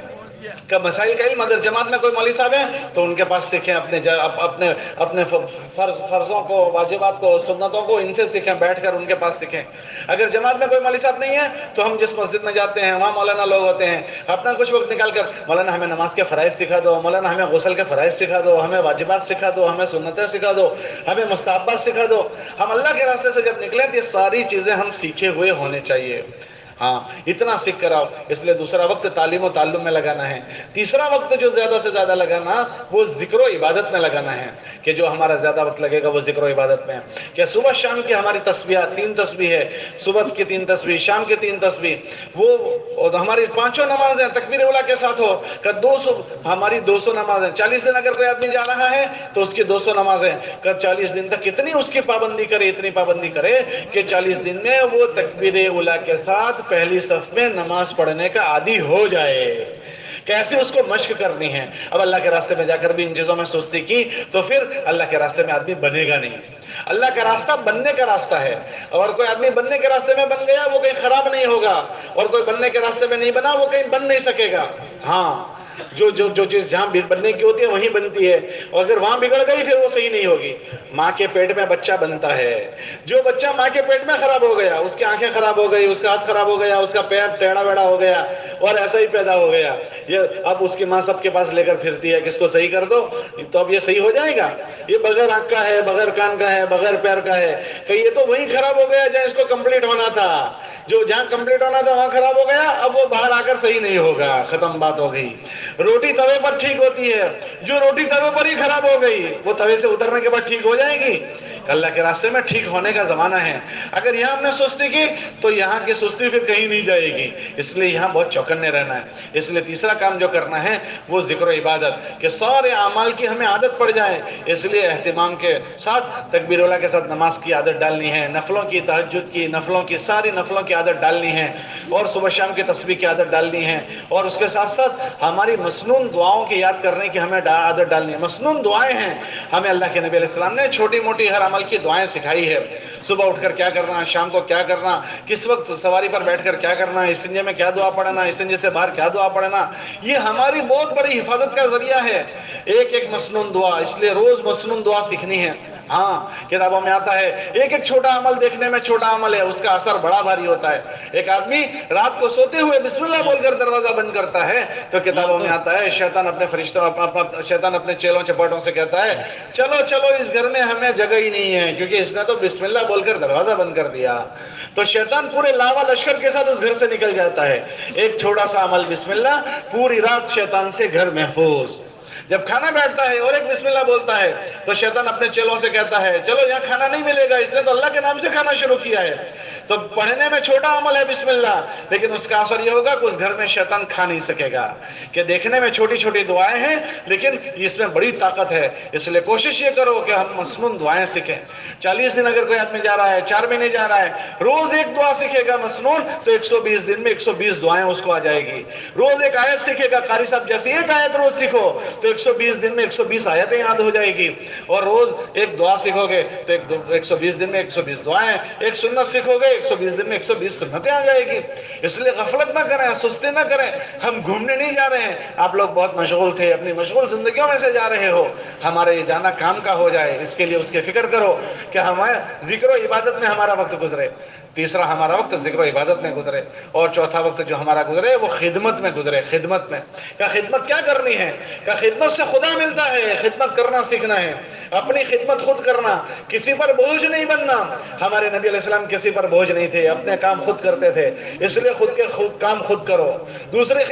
Speaker 1: इल्म अगर जमात में कोई मौलवी साहब है तो उनके पास सीखें। अपने फर्जों को, वाजिबात को, सुन्नतों को इनसे सीखें, बैठकर उनके पास सीखें। अगर जमात में कोई मौलवी साहब नहीं है तो हम जिस मस्जिद में जाते हैं वहाँ मौलाना लोग होते हैं, अपना कुछ वक्त निकाल कर मौलाना हमें नमाज के फ़राइज़ सिखा दो, मौलाना हमें गुस्ल के फ़राइज़ सिखा दो, हमें वाजिबात सिखा दो, हमें सुन्नतें सिखा दो, हमें मुस्तहब्बात सिखा दो। हम अल्लाह के रास्ते से जब निकले तो ये सारी चीज़ें हम सीखे हुए होने चाहिए। हाँ, इतना सीख कर आओ। इसलिए दूसरा वक्त तालीम और ताल्लुम में लगाना है। तीसरा वक्त जो ज्यादा से ज्यादा लगाना वो जिक्र और इबादत में लगाना है, कि जो हमारा ज्यादा वक्त लगेगा वो जिक्र और इबादत में। कि सुबह शाम की हमारी तस्बीह 3 तस्बीह है, सुबह की 3 तस्बीह, शाम की 3 तस्बीह, वो हमारी 5 नमाज है तकबीर उला के साथ हो। कि 200 हमारी 200 नमाज है। 40 दिन अगर कोई आदमी जा रहा है तो उसकी 200 नमाज है। कि 40 दिन तक कितनी उसकी पाबंदी करे, इतनी पाबंदी करे कि 40 दिन में वो तकबीर उला के साथ पहली सफ में नमाज पढ़ने का आदी हो जाए। कैसे उसको मश्क करनी है। अब अल्लाह के रास्ते में जाकर भी इन चीजों में सुस्ती की तो फिर अल्लाह के रास्ते में आदमी बनेगा नहीं। अल्लाह का रास्ता बनने का रास्ता है, और कोई आदमी बनने के रास्ते में बन गया वो कहीं खराब नहीं होगा, और कोई बनने के रास्ते में नहीं बना वो कहीं बन नहीं सकेगा। हाँ, जो चीज जहां बनने की होती है वहीं बनती है, और अगर वहां बिगड़ गई फिर वो सही नहीं होगी। माँ के पेट में बच्चा बनता है, जो बच्चा माँ के पेट में खराब हो गया, उसकी आंखें खराब हो गई, उसका हाथ खराब हो गया, उसका पैर टेढ़ा बेड़ा हो गया और ऐसा ही पैदा हो गया, ये अब उसकी माँ सबके पास लेकर फिरती है किसको सही कर दो, तो अब ये सही हो जाएगा? ये बगैर आंख का है, बगैर कान का है, बगैर पैर का है, कि ये तो वही खराब हो गया जहाँ इसको कंप्लीट होना था। جو جہاں کمپلیٹ ہونا تھا وہاں خراب ہو گیا، اب وہ باہر آ کر صحیح نہیں ہوگا، ختم بات ہو گئی۔ روٹی توے پر ٹھیک ہوتی ہے، جو روٹی توے پر ہی خراب ہو گئی وہ توے سے اترنے کے بعد ٹھیک ہو جائے گی؟ اللہ کے راستے میں ٹھیک ہونے کا زمانہ ہے۔ اگر یہاں ہم نے سستی کی تو یہاں کی سستی پھر کہیں نہیں جائے گی، اس لیے یہاں بہت چوکنے رہنا ہے۔ اس لیے تیسرا کام جو کرنا ہے وہ ذکر و عبادت، کہ سارے اعمال کی ہمیں عادت پڑ جائے۔ اس لیے اہتمام کے ساتھ تکبیر اولیٰ کے ساتھ نماز کی عادت ڈالنی ہے، نفلوں کی، تہجد کی، نفلوں کی، ساری نفلوں کی عادت ڈالنی ہے، اور صبح شام کی تسبیح کی عادت ڈالنی ہے، اور اس کے ساتھ ساتھ ہماری مسنون دعاؤں کی یاد کرنے کی ہمیں عادت ڈالنی ہے۔ مسنون دعائیں ہیں، ہمیں اللہ کے نبی علیہ السلام نے چھوٹی موٹی ہر عمل کی دعائیں سکھائی ہے۔ صبح اٹھ کر کیا کرنا، شام کو کیا کرنا، کس وقت سواری پر بیٹھ کر کیا کرنا، استنجے میں کیا دعا پڑھنا، استنجے سے باہر کیا دعا پڑھنا، یہ ہماری بہت بڑی حفاظت کا ذریعہ ہے۔ ایک ایک مسنون دعا، اس لیے روز مسنون دعا سیکھنی ہے۔ ہاں کتابوں میں آتا ہے ایک ایک چھوٹا عمل دیکھنے میں چھوٹا عمل ہے، اس کا اثر بڑا بھاری ہوتا ہے۔ ایک آدمی رات کو سوتے ہوئے بسم اللہ بول کر دروازہ بند کرتا ہے تو کتابوں میں آتا ہے شیطان اپنے فرشتوں شیطان اپنے چیلوں چپاٹوں سے کہتا ہے چلو چلو اس گھر میں ہمیں جگہ ہی نہیں ہے، کیونکہ اس نے تو بسم اللہ بول کر دروازہ بند کر دیا۔ تو شیطان پورے لاوا لشکر کے ساتھ اس گھر سے نکل جاتا ہے۔ ایک چھوٹا سا عمل بسم اللہ، پوری رات شیطان سے گھر محفوظ۔ جب کھانا بیٹھتا ہے اور ایک بسم اللہ بولتا ہے تو شیطان اپنے چیلوں سے کہتا ہے چلو یہاں کھانا نہیں ملے گا، اس نے تو اللہ کے نام سے کھانا شروع کیا ہے۔ تو پڑھنے میں چھوٹا عمل ہے بسم اللہ، لیکن اس کا اثر یہ ہوگا کہ اس گھر میں شیطان کھا نہیں سکے گا۔ کہ دیکھنے میں چھوٹی چھوٹی دعائیں ہیں لیکن اس میں بڑی طاقت ہے، اس لیے کوشش یہ کرو کہ ہم مسنون دعائیں سیکھیں۔ 40 دن اگر کوئی آدمی جا رہا ہے، 4 مہینے جا رہا ہے، روز ایک دعا سیکھے گا مسنون تو 120 دن میں 120 دعائیں اس کو آ جائے گی۔ روز ایک آیت سیکھے گا، قاری صاحب جیسی ایک آیت روز سیکھو تو 120 دن میں 120 آیتیں یاد ہو جائے گی، اور روز ایک دعا سیکھو گے تو 120 دن میں 120 دعائیں، ایک سنت سیکھو گے 120 دن میں 120 سنتیں آ جائے گی۔ اس لیے غفلت نہ کریں، سستی نہ کریں۔ ہم گھومنے نہیں جا رہے ہیں، آپ لوگ بہت مشغول تھے، اپنی مشغول زندگیوں میں سے جا رہے ہو، ہمارا یہ جانا کام کا ہو جائے، اس کے لیے اس کی فکر کرو کہ ہمارے ذکر و عبادت میں ہمارا وقت گزرے۔ تیسرا ہمارا وقت ذکر و عبادت میں گزرے، اور چوتھا وقت جو ہمارا گزرے وہ خدمت میں گزرے۔ خدمت میں کیا خدمت کیا کرنی ہے؟ کیا خدمت سے خدا ملتا ہے، خدمت کرنا سیکھنا ہے، اپنی خدمت خود کرنا، کسی پر بوجھ نہیں بننا۔ ہمارے نبی علیہ السلام کسی پر بوجھ نہیں تھے، اپنے کام خود کرتے تھے، اس لیے خود کے کام خود کرو۔ دوسری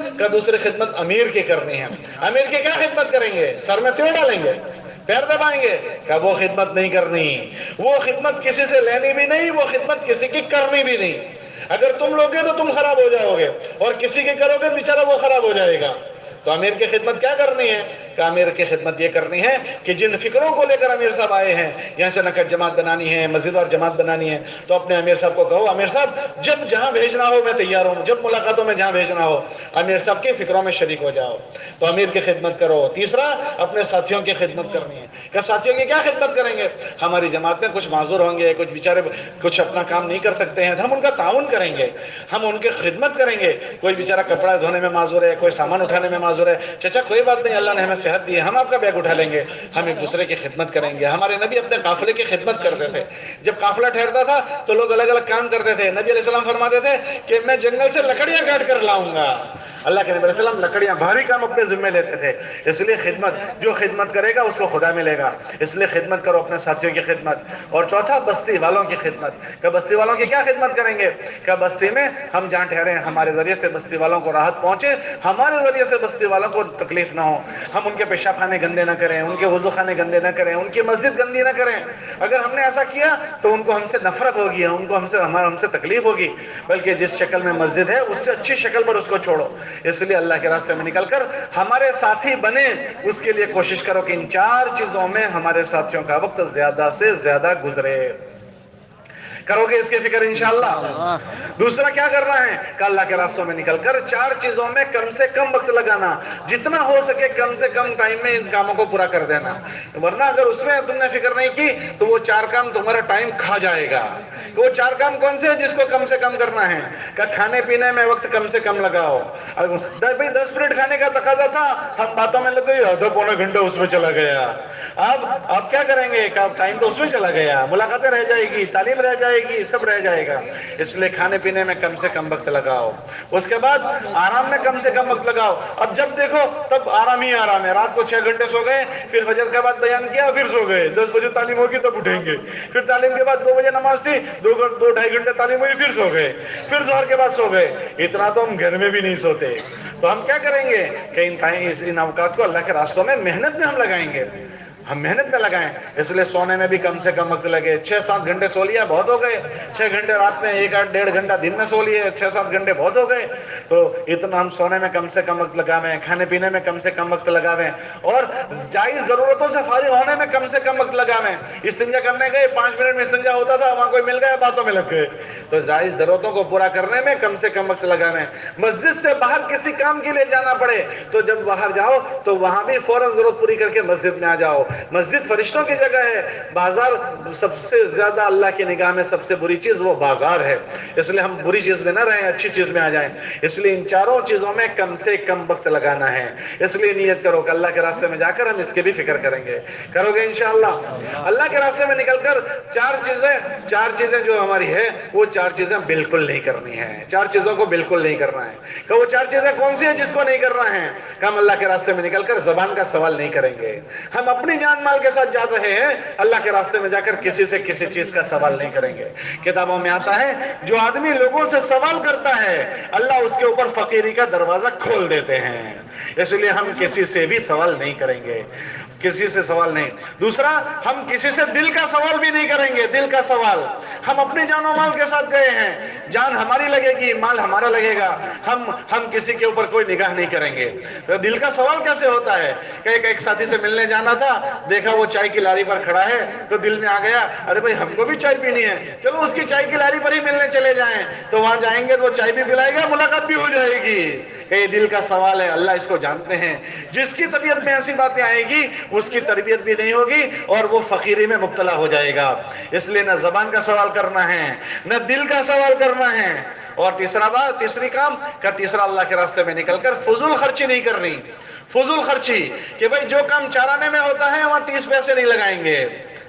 Speaker 1: خدمت امیر کی کرنی ہے۔ امیر کی کیا خدمت کریں گے؟ سر میں تیل ڈالیں گے، پیر دبائیں گے؟ کہ وہ خدمت نہیں کرنی، وہ خدمت کسی سے لینی بھی نہیں، وہ خدمت کسی کی کرنی بھی نہیں۔ اگر تم لوگے تو تم خراب ہو جاؤ گے، اور کسی کی کرو گے بیچارہ وہ خراب ہو جائے گا۔ تو امیر کی خدمت کیا کرنی ہے؟ کہ امیر کی خدمت یہ کرنی ہے کہ جن فکروں کو لے کر امیر صاحب آئے ہیں، یہاں سے نقد جماعت بنانی ہے، مسجد اور جماعت بنانی ہے، تو اپنے امیر صاحب کو کہو امیر صاحب جب جہاں بھیجنا ہو میں تیار ہوں، جب ملاقاتوں میں جہاں بھیجنا ہو امیر صاحب کی فکروں میں شریک ہو جاؤ۔ تو امیر کی خدمت کرو۔ تیسرا اپنے ساتھیوں کی خدمت کرنی ہے۔ کہ ساتھیوں کی کیا خدمت کریں گے؟ ہماری جماعت میں کچھ معذور ہوں گے، کچھ بیچارے کچھ اپنا کام نہیں کر سکتے ہیں، ہم ان کا تعاون کریں گے، ہم ان کی خدمت کریں گے۔ کوئی بیچارہ کپڑا دھونے میں معذور ہے، کوئی سامان اٹھانے میں معذور ہے، چچا کوئی بات نہیں، اللہ نے ہمیں صحت دی ہے، ہم آپ کا بیگ اٹھا لیں گے، ہم ایک دوسرے کی خدمت کریں گے۔ ہمارے نبی اپنے قافلے کی خدمت کرتے تھے، جب قافلہ ٹھہرتا تھا تو لوگ الگ الگ کام کرتے تھے، نبی علیہ السلام فرماتے تھے کہ میں جنگل سے لکڑیاں کاٹ کر لاؤں گا۔ اللہ کے نبی علیہ السلام لکڑیاں بھاری کام اپنے ذمہ لیتے تھے، اس لیے خدمت، جو خدمت کرے گا اس کو خدا ملے گا، اس لیے خدمت کرو، اپنے ساتھیوں کی خدمت۔ اور چوتھا بستی والوں کی خدمت۔ کہ بستی والوں کی کیا خدمت کریں گے؟ کہ بستی میں ہم جہاں ٹھہرے ہیں ہمارے ذریعے سے بستی والوں کو راحت پہنچے، ہمارے ذریعے سے بستی والوں کو تکلیف نہ ہو، ہم ان کے پیشاب خانے گندے نہ کریں، ان کے وضو خانے گندے نہ کریں، ان کی مسجد گندی نہ کریں۔ اگر ہم نے ایسا کیا تو ان کو ہم سے نفرت ہوگی، ان کو ہم سے تکلیف ہوگی، بلکہ جس شکل میں مسجد ہے اس سے اچھی شکل پر اس کو چھوڑو۔ اس لیے اللہ کے راستے میں نکل کر ہمارے ساتھی بنے، اس کے لیے کوشش کرو کہ ان 4 چیزوں میں ہمارے ساتھیوں کا وقت زیادہ سے زیادہ گزرے۔ کرو گے اس کی فکر انشاءاللہ؟ دوسرا کیا کرنا ہے کہ اللہ کے راستوں میں نکل کر 4 چیزوں میں کم سے کم وقت لگانا، جتنا ہو سکے کم سے کم ٹائم میں ان کاموں کو پورا کر دینا، ورنہ اگر اس میں تم نے فکر نہیں کی تو وہ 4 کام تمہارا ٹائم کھا جائے گا۔ وہ 4 کام کون سے ہیں جس کو کم سے کم کرنا ہے؟ کہ کھانے پینے میں وقت کم سے کم لگاؤ۔ بھائی 10 منٹ کھانے کا تقاضا تھا، ہم باتوں میں لگ گئی، آدھا پونا گھنٹہ اس میں چلا گیا۔ اب کیا کریں گے؟ ٹائم تو اس میں چلا گیا، ملاقاتیں رہ جائے گی، تعلیم رہ جائے گی، سب رہ جائے گا۔ اس لیے کھانے پینے میں کم سے کم وقت لگاؤ، اس کے بعد آرام میں کم سے کم وقت لگاؤ۔ اب جب دیکھو تب آرام ہی آرام ہے، رات کو 6 گھنٹے سو گئے، پھر فجر کے بعد بیان کیا پھر سو گئے، 10 بجے تعلیم ہوگی تب اٹھیں گے، پھر تعلیم کے بعد 2 بجے نماز تھی، 2 ڈھائی گھنٹے تعلیم ہوئی پھر سو گئے، پھر ظہر کے بعد سو گئے۔ اتنا تو ہم گھر میں بھی نہیں سوتے۔ تو ہم کیا کریں گے کہ ان اوقات کو اللہ کے راستوں میں محنت میں ہم لگائیں گے، ہم محنت میں لگائیں۔ اس لیے سونے میں بھی کم سے کم وقت لگے۔ 6-7 گھنٹے سو لیا بہت ہو گئے، 6 گھنٹے رات میں، 1-1.5 گھنٹہ دن میں سو لیے، 6-7 گھنٹے بہت ہو گئے۔ تو اتنا ہم سونے میں کم سے کم وقت لگاویں، کھانے پینے میں کم سے کم وقت لگاویں، اور جائز ضرورتوں سے فارغ ہونے میں کم سے کم وقت لگاویں۔ استنجا کرنے گئے، 5 منٹ میں استنجا ہوتا تھا، وہاں کوئی مل گیا، باتوں میں لگ گئے۔ تو جائز ضرورتوں کو پورا کرنے میں کم سے کم وقت لگاویں۔ مسجد سے باہر کسی کام کے لیے جانا پڑے تو جب باہر جاؤ تو وہاں بھی فوراً ضرورت پوری کر کے مسجد میں آ جاؤ۔ مسجد فرشتوں کی جگہ ہے، بازار سب سے زیادہ اللہ کی نگاہ میں سب سے بری چیز وہ بازار ہے۔ اس لیے ہم بری چیز میں نہ رہیں، اچھی چیز میں آ جائیں۔ اس لیے ان چاروں چیزوں میں کم سے کم وقت لگانا ہے۔ اس لیے نیت کرو کہ اللہ کے راستے میں جا کر ہم اس کی بھی فکر کریں گے، کرو گے انشاءاللہ۔ اللہ کے راستے میں نکل کر چار چیزیں جو ہماری ہے وہ 4 چیزیں بالکل نہیں کرنی ہے، 4 چیزوں کو بالکل نہیں کرنا ہے۔ کہ وہ 4 چیزیں کون سی ہیں جس کو نہیں کرنا ہے؟ کہ ہم اللہ کے راستے میں نکل کر زبان کا سوال نہیں کریں گے۔ ہم اپنی جان مال کے ساتھ جا رہے ہیں، اللہ کے راستے میں جا کر کسی سے کسی چیز کا سوال نہیں کریں گے۔ کتابوں میں آتا ہے جو آدمی لوگوں سے سوال کرتا ہے اللہ اس کے اوپر فقیری کا دروازہ کھول دیتے ہیں۔ اس لیے ہم کسی سے بھی سوال نہیں کریں گے، کسی سے سوال نہیں۔ دوسرا، ہم کسی سے دل کا سوال بھی نہیں کریں گے، دل کا سوال۔ ہم اپنی جان و مال کے ساتھ گئے ہیں، جان ہماری لگے گی، مال ہمارا لگے گا، ہم کسی کے اوپر کوئی نگاہ نہیں کریں گے۔ تو دل کا سوال کیسے ہوتا ہے کہ ایک ساتھی سے ملنے جانا تھا، دیکھا وہ چائے کی لاری پر کھڑا ہے تو دل میں آ گیا ارے بھائی ہم کو بھی چائے پینی ہے، چلو اس کی چائے کی لاری پر ہی ملنے چلے جائیں۔ تو وہاں جائیں گے تو وہ چائے بھی پلائے گا، ملاقات بھی ہو جائے گی۔ یہ دل کا سوال ہے، اللہ اس کو جانتے ہیں۔ جس کی طبیعت میں ایسی باتیں آئے گی اس کی تربیت بھی نہیں ہوگی اور وہ فقیری میں مبتلا ہو جائے گا۔ اس لیے نہ زبان کا سوال کرنا ہے، نہ دل کا سوال کرنا ہے۔ اور تیسری کام کا تیسرا، اللہ کے راستے میں نکل کر فضول خرچی نہیں کرنی۔ فضول خرچی کہ بھئی جو کام 4 آنے میں ہوتا ہے وہاں 30 پیسے نہیں لگائیں گے،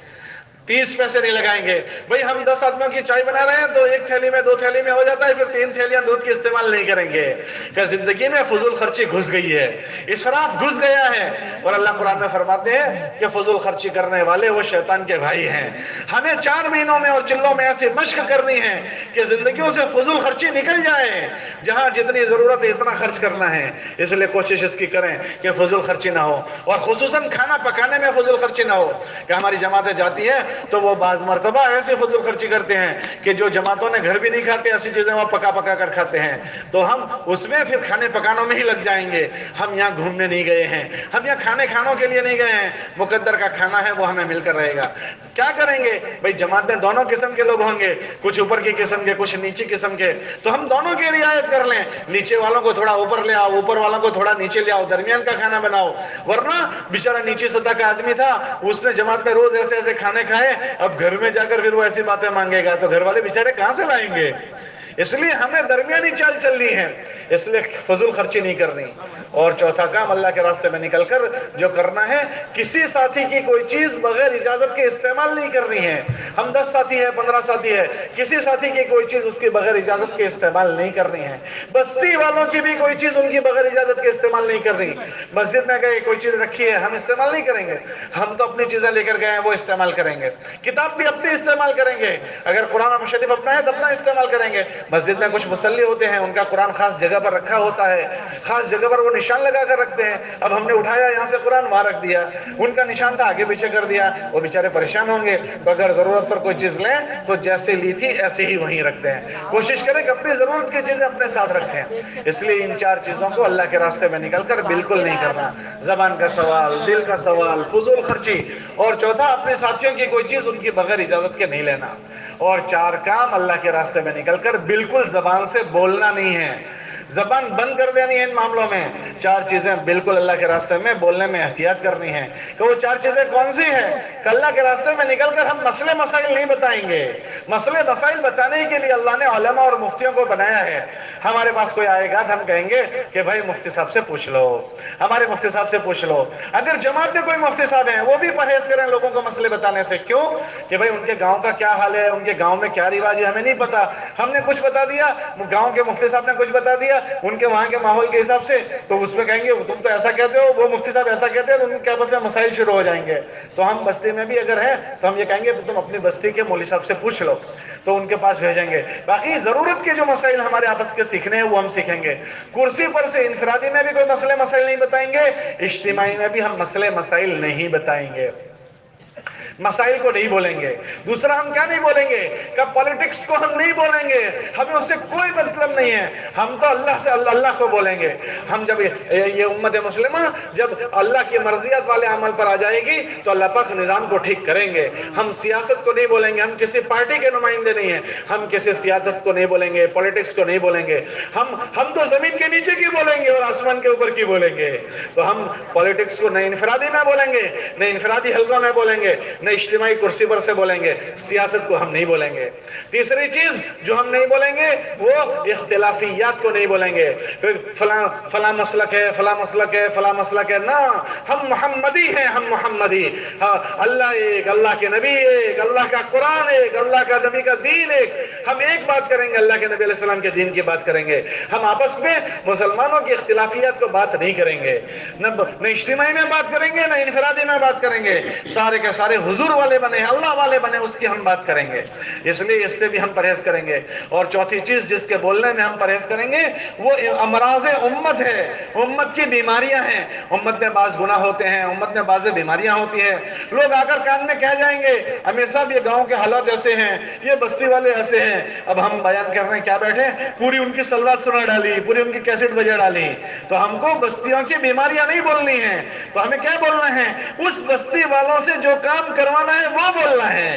Speaker 1: 30 پیسے نہیں لگائیں گے۔ بھئی ہم 10 آدمیوں کی چائے بنا رہے ہیں تو 1 تھیلی میں 2 تھیلی میں ہو جاتا ہے، پھر 3 تھیلیاں دودھ کی استعمال نہیں کریں گے۔ کہ زندگی میں فضول خرچی گھس گئی ہے، اسراف گھس گیا ہے۔ اور اللہ قرآن میں فرماتے ہیں کہ فضول خرچی کرنے والے وہ شیطان کے بھائی ہیں۔ ہمیں 4 مہینوں میں اور چلوں میں ایسی مشق کرنی ہے کہ زندگیوں سے فضول خرچی نکل جائے، جہاں جتنی ضرورت ہے اتنا خرچ کرنا ہے۔ اس لیے کوشش اس کی کریں کہ فضول خرچی نہ ہو، اور خصوصاً کھانا پکانے میں فضول خرچی نہ ہو۔ کہ ہماری جماعتیں جاتی ہیں تو وہ بعض مرتبہ ایسے فضول خرچی کرتے ہیں کہ جو جماعتوں نے گھر بھی نہیں کھاتے ایسی چیزیں وہ پکا پکا کر کھاتے ہیں، تو ہم اس میں پھر کھانے پکانوں میں ہی لگ جائیں گے۔ ہم یہاں گھومنے نہیں گئے ہیں، ہم یہاں کھانوں کے لیے نہیں گئے ہیں، مقدر کا کھانا ہے وہ ہمیں مل کر رہے گا۔ کیا کریں گے بھئی؟ جماعت میں دونوں قسم کے لوگ ہوں گے، کچھ اوپر کی قسم کے، کچھ نیچی قسم کے، تو ہم دونوں کی رعایت کر لیں۔ نیچے والوں کو تھوڑا اوپر لے آؤ، اوپر والوں کو تھوڑا نیچے لے آؤ، درمیان کا کھانا بناؤ۔ ورنہ بیچارہ نیچی سطح کا آدمی تھا، اس نے جماعت میں روز ایسے ایسے کھانے کھائے، اب گھر میں جا کر پھر وہ ایسی باتیں مانگے گا تو گھر والے بیچارے کہاں سے لائیں گے؟ اس لیے ہمیں درمیانی چال چلنی ہے، اس لیے فضول خرچی نہیں کرنی۔ اور چوتھا کام، اللہ کے راستے میں نکل کر جو کرنا ہے، کسی ساتھی کی کوئی چیز بغیر اجازت کے استعمال نہیں کرنی ہے۔ ہم 10 ساتھی ہیں، 15 ساتھی ہیں، کسی ساتھی کی کوئی چیز اس کی بغیر اجازت کے استعمال نہیں کرنی ہے۔ بستی والوں کی بھی کوئی چیز ان کی بغیر اجازت کے استعمال نہیں کرنی۔ مسجد میں گئے کوئی چیز رکھی ہے، ہم استعمال نہیں کریں گے، ہم تو اپنی چیزیں لے کر گئے ہیں وہ استعمال کریں گے۔ کتاب بھی اپنی استعمال کریں گے، اگر قرآن شریف اپنا ہے تو اپنا استعمال کریں گے۔ مسجد میں کچھ مصلی ہوتے ہیں، ان کا قرآن خاص جگہ پر رکھا ہوتا ہے، خاص جگہ پر وہ نشان لگا کر رکھتے ہیں۔ اب ہم نے اٹھایا یہاں سے قرآن وہاں رکھ دیا، ان کا نشان تھا آگے پیچھے کر دیا، وہ بیچارے پریشان ہوں گے۔ تو اگر ضرورت پر کوئی چیز لیں تو جیسے لی تھی ایسے ہی وہیں رکھتے ہیں۔ کوشش کریں کہ اپنی ضرورت کی چیزیں اپنے ساتھ رکھیں۔ اس لیے ان 4 چیزوں کو اللہ کے راستے میں نکل کر بالکل نہیں کرنا۔ زبان کا سوال، دل کا سوال، فضول خرچی، اور چوتھا اپنے ساتھیوں کی کوئی چیز ان کی بغیر اجازت کے نہیں لینا۔ اور 4 کام اللہ کے راستے میں نکل کر بالکل زبان سے بولنا نہیں ہے۔ زبان بند کر دینی ہے ان معاملوں میں. 4 چیزیں بالکل اللہ کے راستے میں بولنے میں احتیاط کرنی ہے. کہ وہ 4 چیزیں کون سی ہیں؟ کہ اللہ کے راستے میں نکل کر ہم مسئلے مسائل نہیں بتائیں گے. مسئلے مسائل بتانے کے لیے اللہ نے علماء اور مفتیوں کو بنایا ہے. ہمارے پاس کوئی آئے گا تو ہم کہیں گے کہ بھائی مفتی صاحب سے پوچھ لو، ہمارے مفتی صاحب سے پوچھ لو. اگر جماعت میں کوئی مفتی صاحب ہیں وہ بھی پرہیز کریں لوگوں کو مسئلے بتانے سے. کیوں؟ کہ بھائی ان کے گاؤں کا کیا حال ہے، ان کے گاؤں میں کیا رواج ہے، ہمیں نہیں پتا. ہم نے کچھ بتا دیا، گاؤں کے مفتی صاحب نے کچھ بتا دیا ان کے وہاں کے ماحول کے حساب سے، تو اس میں کہیں گے تم تو ایسا کہتے ہو، وہ مفتی صاحب ایسا کہتے ہیں، تو ان کے آپس میں مسائل شروع ہو جائیں گے. تو ہم بستی میں بھی اگر ہیں تو ہم یہ کہیں گے تم اپنی بستی کے مولوی صاحب سے پوچھ لو، تو ان کے پاس بھیجیں گے. باقی ضرورت کے جو مسائل ہمارے آپس کے سیکھنے ہیں وہ ہم سیکھیں گے. کرسی پر سے انفرادی میں بھی کوئی مسئلے مسائل نہیں بتائیں گے، اجتماعی میں بھی ہم مسئلے مسائل نہیں بتائیں گے، مسائل کو نہیں بولیں گے. دوسرا ہم کیا نہیں بولیں گے؟ کہ پالیٹکس کو ہم نہیں بولیں گے، ہمیں اس سے کوئی مطلب نہیں ہے. ہم تو اللہ سے اللہ کو بولیں گے. ہم جب یہ امت مسلمہ جب اللہ کی مرضیات والے عمل پر آ جائے گی تو اللہ پاک نظام کو ٹھیک کریں گے. ہم سیاست کو نہیں بولیں گے، ہم کسی پارٹی کے نمائندے نہیں ہیں، ہم کسی سیاست کو نہیں بولیں گے، پالیٹکس کو نہیں بولیں گے. ہم تو زمین کے نیچے کی بولیں گے اور آسمان کے اوپر کی بولیں گے. تو ہم پالیٹکس کو نہ انفرادی میں بولیں گے، نہ انفرادی حلقوں میں بولیں گے، نہ اجتماعی کرسی پر سے بولیں گے. سیاست کو ہم نہیں بولیں گے. تیسری چیز جو ہم نہیں بولیں گے وہ اختلافیات کو نہیں بولیں گے. فلاں مسلک ہے، فلاں مسلک ہے، فلاں مسلک ہے. نہ، ہم محمدی ہیں، ہم محمدی. اللہ ایک، اللہ کے نبی ایک، اللہ کا قرآن ایک، اللہ کا نبی کا دین ایک. ہم ایک بات کریں گے، اللہ کے نبی علیہ السلام کے دین کی بات کریں گے. ہم آپس میں مسلمانوں کی اختلافیات کو بات نہیں کریں گے، نہ اجتماعی میں بات کریں گے، نہ انفرادی میں بات کریں گے. سارے کے سارے حضور والے بنے، اللہ والے بنے، اس کی ہم بات کریں گے. اس لیے اس سے بھی ہم پرہیز کریں گے. اور چوتھی چیز جس کے بولنے میں ہم پرہیز کریں گے وہ امراض امت ہے، امت کی بیماریاں ہیں. امت میں بعض گناہ ہوتے ہیں، امت میں بعض بیماریاں ہوتی ہیں. لوگ آ کر کان میں کہہ جائیں گے امیر صاحب یہ گاؤں کے حالات ایسے ہیں، یہ بستی والے ایسے ہیں. اب ہم بیان کر رہے ہیں، کیا بیٹھے پوری ان کی سلوات سنا ڈالی، پوری ان کی کیسٹ بجا ڈالی. تو ہم کو بستیوں کی بیماریاں نہیں بولنی ہیں. تو ہمیں کیا بولنا ہے؟ اس بستی والوں سے جو کام کروانا ہے وہ بولنا ہے.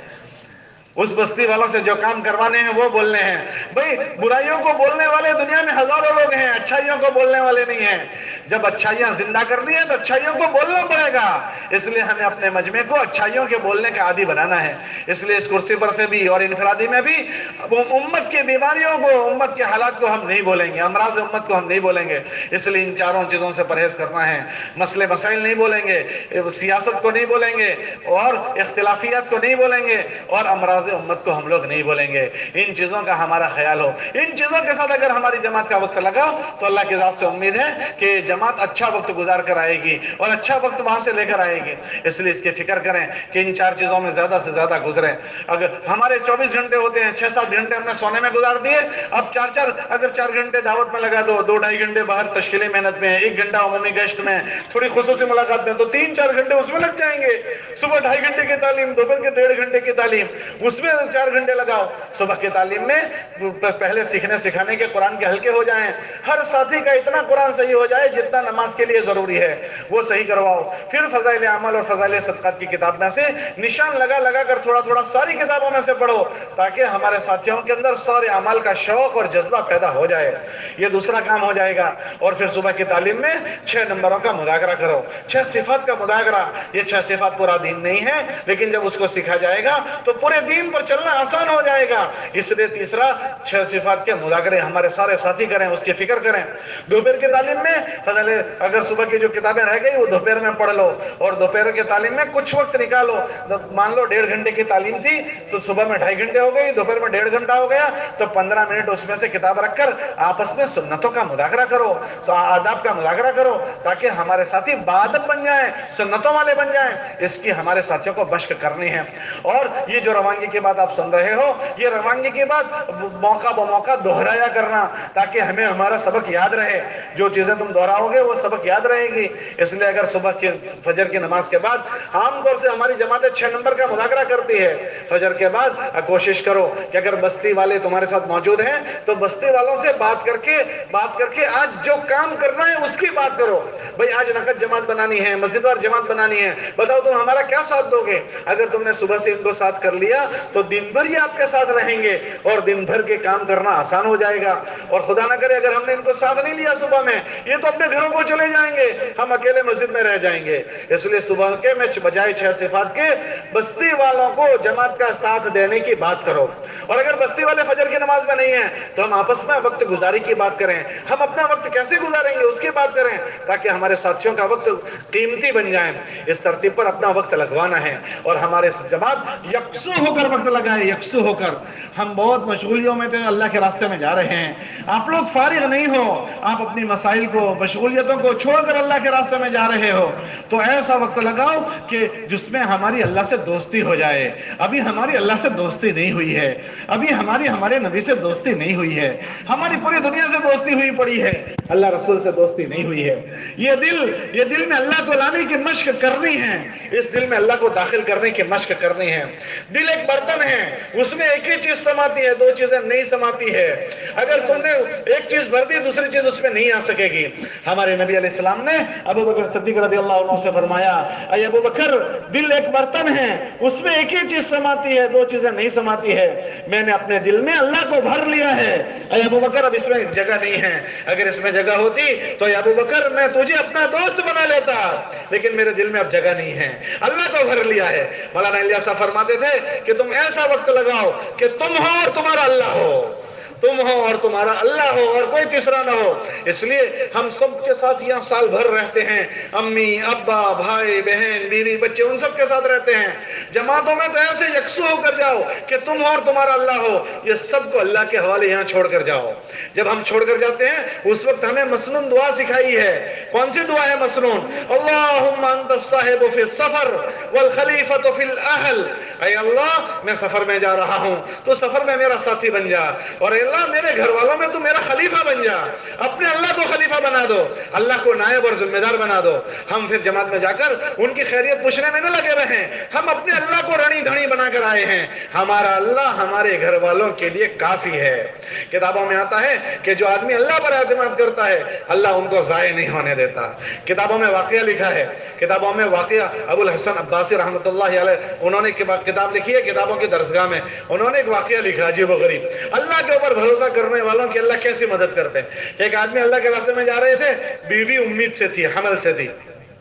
Speaker 1: اس بستی والوں سے جو کام کروانے ہیں وہ بولنے ہیں. بھئی برائیوں کو بولنے والے دنیا میں ہزاروں لوگ ہیں، اچھائیوں کو بولنے والے نہیں ہیں. جب اچھائیاں زندہ کرنی ہیں تو اچھائیوں کو بولنا پڑے گا. اس لیے ہمیں اپنے مجمع کو اچھائیوں کے بولنے کا عادی بنانا ہے. اس لیے اس کرسی پر سے بھی اور انفرادی میں بھی امت کی بیماریوں کو، امت کے حالات کو ہم نہیں بولیں گے، امراض امت کو ہم نہیں بولیں گے. اس لیے ان چاروں چیزوں سے پرہیز کرنا ہے. مسئلے مسائل نہیں بولیں گے، سیاست کو نہیں بولیں گے، اور اختلافیات کو نہیں بولیں گے، اور امراض امت کو ہم لوگ نہیں بولیں گے. ان چیزوں کا ہمارا خیال ہو. ان چیزوں کے ساتھ اگر ہماری جماعت کا وقت لگا تو اللہ کی ذات سے امید ہے کہ جماعت اچھا وقت گزار کر آئے گی اور اچھا وقت وہاں سے لے کر آئے گی. اس لیے اس کی فکر کریں کہ ان 4 چیزوں میں زیادہ سے زیادہ گزریں. اگر ہمارے 24 گھنٹے ہوتے ہیں، 6-7 گھنٹے ہم نے سونے میں گزار دیے. اب 4 گھنٹے دعوت میں لگا دو، 2-2.5 گھنٹے باہر تشکیلی محنت میں، 1 گھنٹہ عمومی گشت میں، تھوڑی خصوصی ملاقات میں، تو 3-4 گھنٹے اس میں لگ جائیں گے. صبح 2.5 گھنٹے کی تعلیم، دوپہر کے 1.5 گھنٹے کی تعلیم، اس میں 4 گھنٹے لگاؤ. صبح کی تعلیم میں پہلے سیکھنے سکھانے کے قرآن کے حلقے ہو جائیں. ہر ساتھی کا اتنا قرآن صحیح ہو جائے جتنا نماز کے لیے ضروری ہے وہ صحیح کرواؤ. پھر فضائل اعمال اور فضائل صدقات کی کتاب میں سے نشان لگا لگا کر تھوڑا تھوڑا ساری کتابوں میں سے پڑھو تاکہ ہمارے ساتھیوں کے اندر سارے اعمال کا شوق اور جذبہ پیدا ہو جائے. یہ دوسرا کام ہو جائے گا. اور پھر صبح کی تعلیم میں 6 نمبروں کا مذاکرہ کرو، 6 صفات کا مذاکرہ. یہ 6 صفات پورا دین نہیں ہے، لیکن جب اس کو سیکھا جائے گا تو پورے دین پر چلنا آسان ہو جائے گا. اس لیے تیسرا 6 صفات کے مذاکرے ہمارے سارے ساتھی کریں، اس کی فکر کریں. دوپہر کی تعلیم میں اگر صبح کی جو کتابیں رہ گئی وہ دوپہر میں پڑھ لو، اور دوپہر کی تعلیم میں کچھ وقت نکالو. مان لو 1.5 گھنٹے کی تعلیم تھی تو صبح میں 2.5 گھنٹے ہو گئی، دوپہر میں 1.5 گھنٹہ ہو گیا، تو 15 منٹ اس میں سے کتاب رکھ کر آپس میں سنتوں کا مذاکرہ کرو، تو آداب کا مذاکرہ کرو تاکہ ہمارے ساتھی باادب بن جائیں، سنتوں والے بن جائیں. اس کی ہمارے ساتھیوں کو مشق کرنی ہے. اور یہ جو روانگی کی بات آپ سن رہے ہو، یہ روانگی کی بات موقع بموقع دہرایا کرنا تاکہ ہمیں ہمارا سبق یاد رہے. جو چیزیں تم دہراؤ گے وہ سبق یاد رہے گی. اس لیے اگر صبح کے فجر کی نماز کے بعد عام طور سے ہماری جماعتیں 6 نمبر کا مذاکرہ کرتی ہے، فجر کے بعد کوشش کرو کہ اگر بستی والے تمہارے ساتھ موجود ہیں تو بستی والوں سے بات کر کے آج جو کام کرنا ہے اس کی بات کرو. بھئی آج نقد جماعت بنانی ہے، مسجد وار جماعت بنانی ہے، بتاؤ تم ہمارا کیا ساتھ دو گے؟ اگر تم نے صبح سے ان کو ساتھ کر لیا تو دن بھر یہ آپ کے ساتھ رہیں گے اور دن بھر کے کام کرنا آسان ہو جائے گا. اور خدا نہ کرے اگر ہم نے ان کو ساتھ نہیں لیا صبح میں، یہ تو اپنے گھروں کو چلے جائیں گے، ہم اکیلے مسجد میں رہ جائیں گے. اس لیے صبح کے میں بجائے 6 صفات کے بستی والوں کو جماعت کا ساتھ دینے کی بات کرو. اور اگر بستی والے فجر کی نماز میں نہیں ہیں تو ہم آپس میں وقت گزاری کی بات کریں، ہم اپنا وقت کیسے گزاریں گے اس کی بات کریں تاکہ ہمارے ساتھیوں کا وقت قیمتی بن جائے. اس ترتیب پر اپنا وقت لگوانا ہے اور ہمارے جماعت یکسو ہو کر وقت لگائے، یکسو ہو کر. ہم بہت مشغولیوں میں تھے، اللہ کے راستے میں جا رہے ہیں، آپ لوگ فارغ نہیں ہو، آپ اپنی مسائل کو مشغولیتوں کو چھوڑ کر اللہ کے راستے میں جا رہے ہو تو ایسا وقت لگاؤ کہ جس میں ہماری اللہ سے دوستی ہو جائے. ابھی ہماری اللہ سے دوستی نہیں ہوئی ہے، ابھی ہمارے نبی سے دوستی نہیں ہوئی ہے، ہماری پوری دنیا سے دوستی ہوئی پڑی ہے، اللہ رسول سے دوستی نہیں ہوئی ہے. یہ دل میں اللہ کو لانے کی مشق کرنی ہے، اس دل میں اللہ کو داخل کرنے کی مشق کرنی ہے. دل ایک برتن ہے، اس میں ایک ہی چیز سماتی ہے، دو چیزیں نہیں سماتی ہے. اگر تم نے ایک چیز بھر دی دوسری چیز اس میں نہیں آ سکے گی. ہمارے نبی علیہ السلام نے ابو بکر صدیق رضی اللہ عنہ سے فرمایا، اے ابو بکر دل ایک برتن ہے، اس میں ایک ہی چیز سماتی ہے، دو چیزیں نہیں سماتی ہے. میں نے اپنے دل میں اللہ کو بھر لیا ہے. اے ابو بکر اب اس میں جگہ نہیں ہے، اگر اس میں جگہ ہوتی تو اے ابو بکر میں تجھے اپنا دوست بنا لیتا، لیکن میرے دل میں اب جگہ نہیں ہے، اللہ کو بھر لیا ہے. مولانا الیاس صاحب فرماتے تھے کہ تم ایسا وقت لگاؤ کہ تم ہو اور تمہارا اللہ ہو، تم ہو اور تمہارا اللہ ہو اور کوئی تیسرا نہ ہو. اس لیے ہم سب کے ساتھ یہاں سال بھر رہتے ہیں، امی ابا بھائی بہن بیوی بچے ان سب کے ساتھ رہتے ہیں. جماعتوں میں تو ایسے یکسو ہو کر جاؤ کہ تم ہو اور تمہارا اللہ ہو. یہ سب کو اللہ کے حوالے یہاں چھوڑ کر جاؤ. جب ہم چھوڑ کر جاتے ہیں اس وقت ہمیں مسنون دعا سکھائی ہے. کون سی دعا ہے مسنون؟ اللہم انت الصاحب فی السفر والخلیفۃ فی الاہل. اے اللہ میں سفر میں جا رہا ہوں، تو سفر میں میرا ساتھی بن جا، اور اے اللہ میرے گھر والوں میں تو میرا خلیفہ بن جا. اپنے اللہ کو خلیفہ بنا دو، اللہ کو نائب اور ذمہ دار بنا دو. ہم پھر جماعت میں جا کر ان کی خیریت پوچھنے میں نہ لگے رہیں، ہم اپنے اللہ کو رڑی دھڑی بنا کر آئے ہیں. ہمارا اللہ ہمارے گھر والوں کے لیے کافی ہے. کتابوں میں آتا ہے کہ جو آدمی اللہ پر اعتماد کرتا ہے اللہ ان کو ضائع نہیں ہونے دیتا. کتابوں میں واقعہ لکھا ہے، کتابوں میں واقعہ ابو الحسن عباسی رحمۃ اللہ علیہ انہوں نے کتاب لکھی ہے کتابوں کی درسگاہ میں. انہوں نے ایک واقعہ لکھا عجیب و غریب، اللہ کے اوپر بھروسہ کرنے والوں کی اللہ کیسی مدد کرتے ہیں. ایک آدمی اللہ کے راستے میں جا رہے تھے، بیوی امید سے تھی، حمل سے تھی.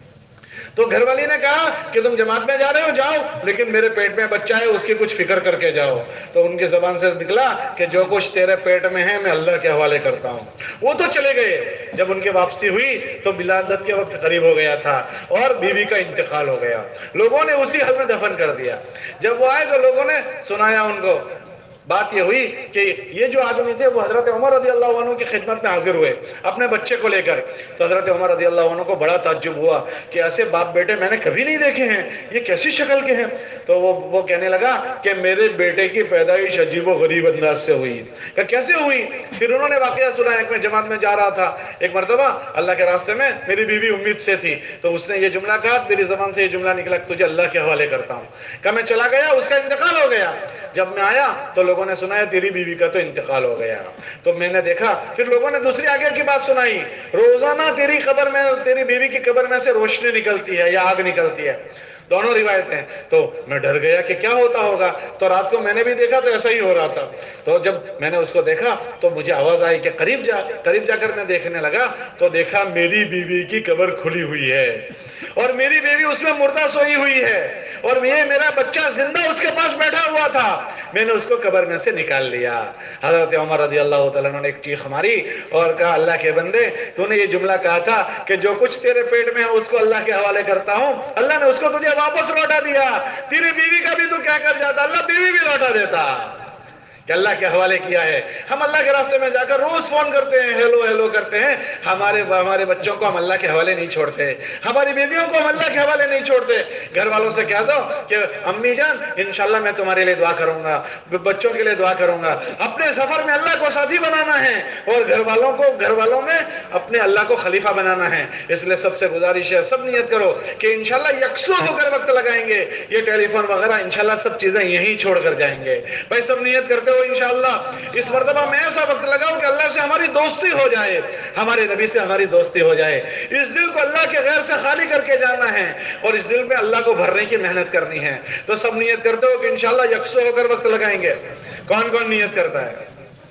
Speaker 1: تو گھر والی نے کہا کہ تم جماعت میں جا رہے ہو جاؤ، لیکن میرے پیٹ میں بچہ ہے اس کی کچھ فکر کر کے جاؤ. تو ان کی زبان سے نکلا کہ جو کچھ تیرے پیٹ میں ہے میں اللہ کے حوالے کرتا ہوں. وہ تو چلے گئے. جب ان کی واپسی ہوئی تو ولادت کے وقت قریب ہو گیا تھا اور بیوی کا انتقال ہو گیا. لوگوں نے اسی حال میں دفن کر دیا. جب وہ آئے تو لوگوں نے سنایا ان کو. بات یہ ہوئی کہ یہ جو آدمی تھے وہ حضرت عمر رضی اللہ عنہ کی خدمت میں حاضر ہوئے اپنے بچے کو لے کر. تو حضرت عمر رضی اللہ عنہ کو بڑا تعجب ہوا کہ ایسے باپ بیٹے میں نے کبھی نہیں دیکھے ہیں، یہ کیسی شکل کے ہیں. تو وہ کہنے لگا کہ میرے بیٹے کی پیدائش عجیب و غریب انداز سے ہوئی. کہ کیسے ہوئی؟ پھر انہوں نے واقعہ سنا. ایک میں جماعت میں جا رہا تھا، ایک مرتبہ اللہ کے راستے میں میری بیوی امید سے تھی، تو اس نے یہ جملہ کہا، میری زبان سے یہ جملہ نکلا کہ تجھے اللہ کے حوالے کرتا ہوں. کہ میں چلا گیا، اس کا انتقال ہو گیا. جب میں آیا تو لوگوں نے سنایا تیری بیوی کا تو انتقال ہو گیا. تو میں نے دیکھا، پھر لوگوں نے دوسری آگے کی بات سنائی، روزانہ تیری قبر میں، تیری بیوی کی قبر میں سے روشنی نکلتی ہے یا آگ نکلتی ہے. دونوں روایتیں. تو میں ڈر گیا کہ کیا ہوتا ہوگا. تو رات کو میں نے بھی دیکھا تو ایسا ہی ہو رہا تھا. تو جب میں نے اس کو دیکھا تو مجھے آواز آئی کہ قریب جا کر میں دیکھنے لگا تو دیکھا میری بیوی کی قبر کھلی ہوئی ہے اور میری بیوی اس میں مردہ سوئی ہوئی ہے اور یہ میرا بچہ زندہ اس کے پاس بیٹھا ہوا تھا. میں نے اس کو قبر میں سے نکال لیا. حضرت عمر رضی اللہ تعالیٰ عنہ نے ایک چیخ ماری اور کہا اللہ کے بندے، تو نے یہ جملہ کہا تھا کہ جو کچھ تیرے پیٹ میں ہے اس کو اللہ کے حوالے کرتا ہوں، اللہ نے اس کو تجھے واپس لوٹا دیا. تیری بیوی کا بھی تو کیا کر جاتا، اللہ بیوی بھی لوٹا دیتا کہ اللہ کے حوالے کیا ہے. ہم اللہ کے راستے میں جا کر روز فون کرتے ہیں، ہیلو ہیلو کرتے ہیں. ہمارے بچوں کو ہم اللہ کے حوالے نہیں چھوڑتے، ہماری بیویوں کو ہم اللہ کے حوالے نہیں چھوڑتے. گھر والوں سے کہہ دو کہ امی جان انشاءاللہ میں تمہارے لیے دعا کروں گا، بچوں کے لیے دعا کروں گا. اپنے سفر میں اللہ کو ساتھی بنانا ہے اور گھر والوں میں اپنے اللہ کو خلیفہ بنانا ہے. اس لیے سب سے گزارش ہے، سب نیت کرو کہ انشاءاللہ یکسو ہو کر وقت لگائیں گے. یہ ٹیلی فون وغیرہ انشاءاللہ سب چیزیں یہیں چھوڑ کر جائیں گے. بھائی سب نیت کرتے ہو انشاءاللہ اس مرتبہ میں ایسا وقت لگاؤں کہ اللہ سے ہماری دوستی ہو جائے، ہمارے نبی سے ہماری دوستی ہو جائے۔ اس دل کو اللہ کے غیر سے خالی کر کے جانا ہے اور اس دل میں اللہ کو بھرنے کی محنت کرنی ہے۔ تو سب نیت کرتے ہو کہ انشاءاللہ یکسو ہو کر وقت لگائیں گے؟ کون کون نیت کرتا ہے؟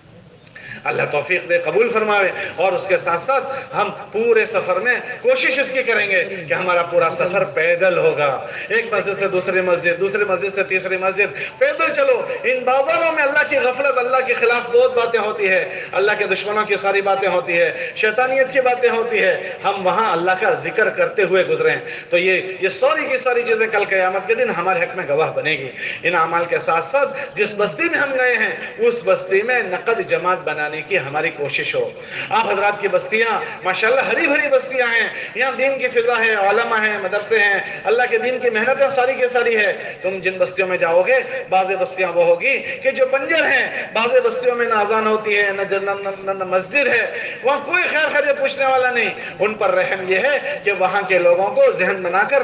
Speaker 1: اللہ توفیق دے، قبول فرمائے۔ اور اس کے ساتھ ساتھ ہم پورے سفر میں کوشش اس کی کریں گے کہ ہمارا پورا سفر پیدل ہوگا، ایک مسجد سے دوسری مسجد، دوسری مسجد سے تیسری مسجد، پیدل چلو۔ ان بازاروں میں اللہ کی غفلت، اللہ کے خلاف بہت باتیں ہوتی ہے، اللہ کے دشمنوں کی ساری باتیں ہوتی ہے، شیطانیت کی باتیں ہوتی ہے، ہم وہاں اللہ کا ذکر کرتے ہوئے گزریں تو یہ ساری کی ساری چیزیں کل قیامت کے دن ہمارے حق میں گواہ بنے گی۔ ان اعمال کے ساتھ ساتھ جس بستی میں ہم گئے ہیں اس بستی میں نقد جماعت بنانے کی ہماری کوشش ہو۔ آپ حضرات کی بستیاں ماشاءاللہ ہری بھری بستیاں ہیں، یہاں دین کی فضا ہے، علماء ہیں، مدرسے ہیں، اللہ کے دین کی محنتیں ساری کی ساری ہے۔ تم جن بستیوں میں جاؤ گے بعض بستیاں وہ ہوگی کہ جو بنجر ہیں، بعض بستیوں میں نہ اذان ہوتی ہے نہ مسجد ہے، وہاں کوئی خیر خیریت پوچھنے والا نہیں۔ ان پر رحم یہ ہے کہ وہاں کے لوگوں کو ذہن بنا کر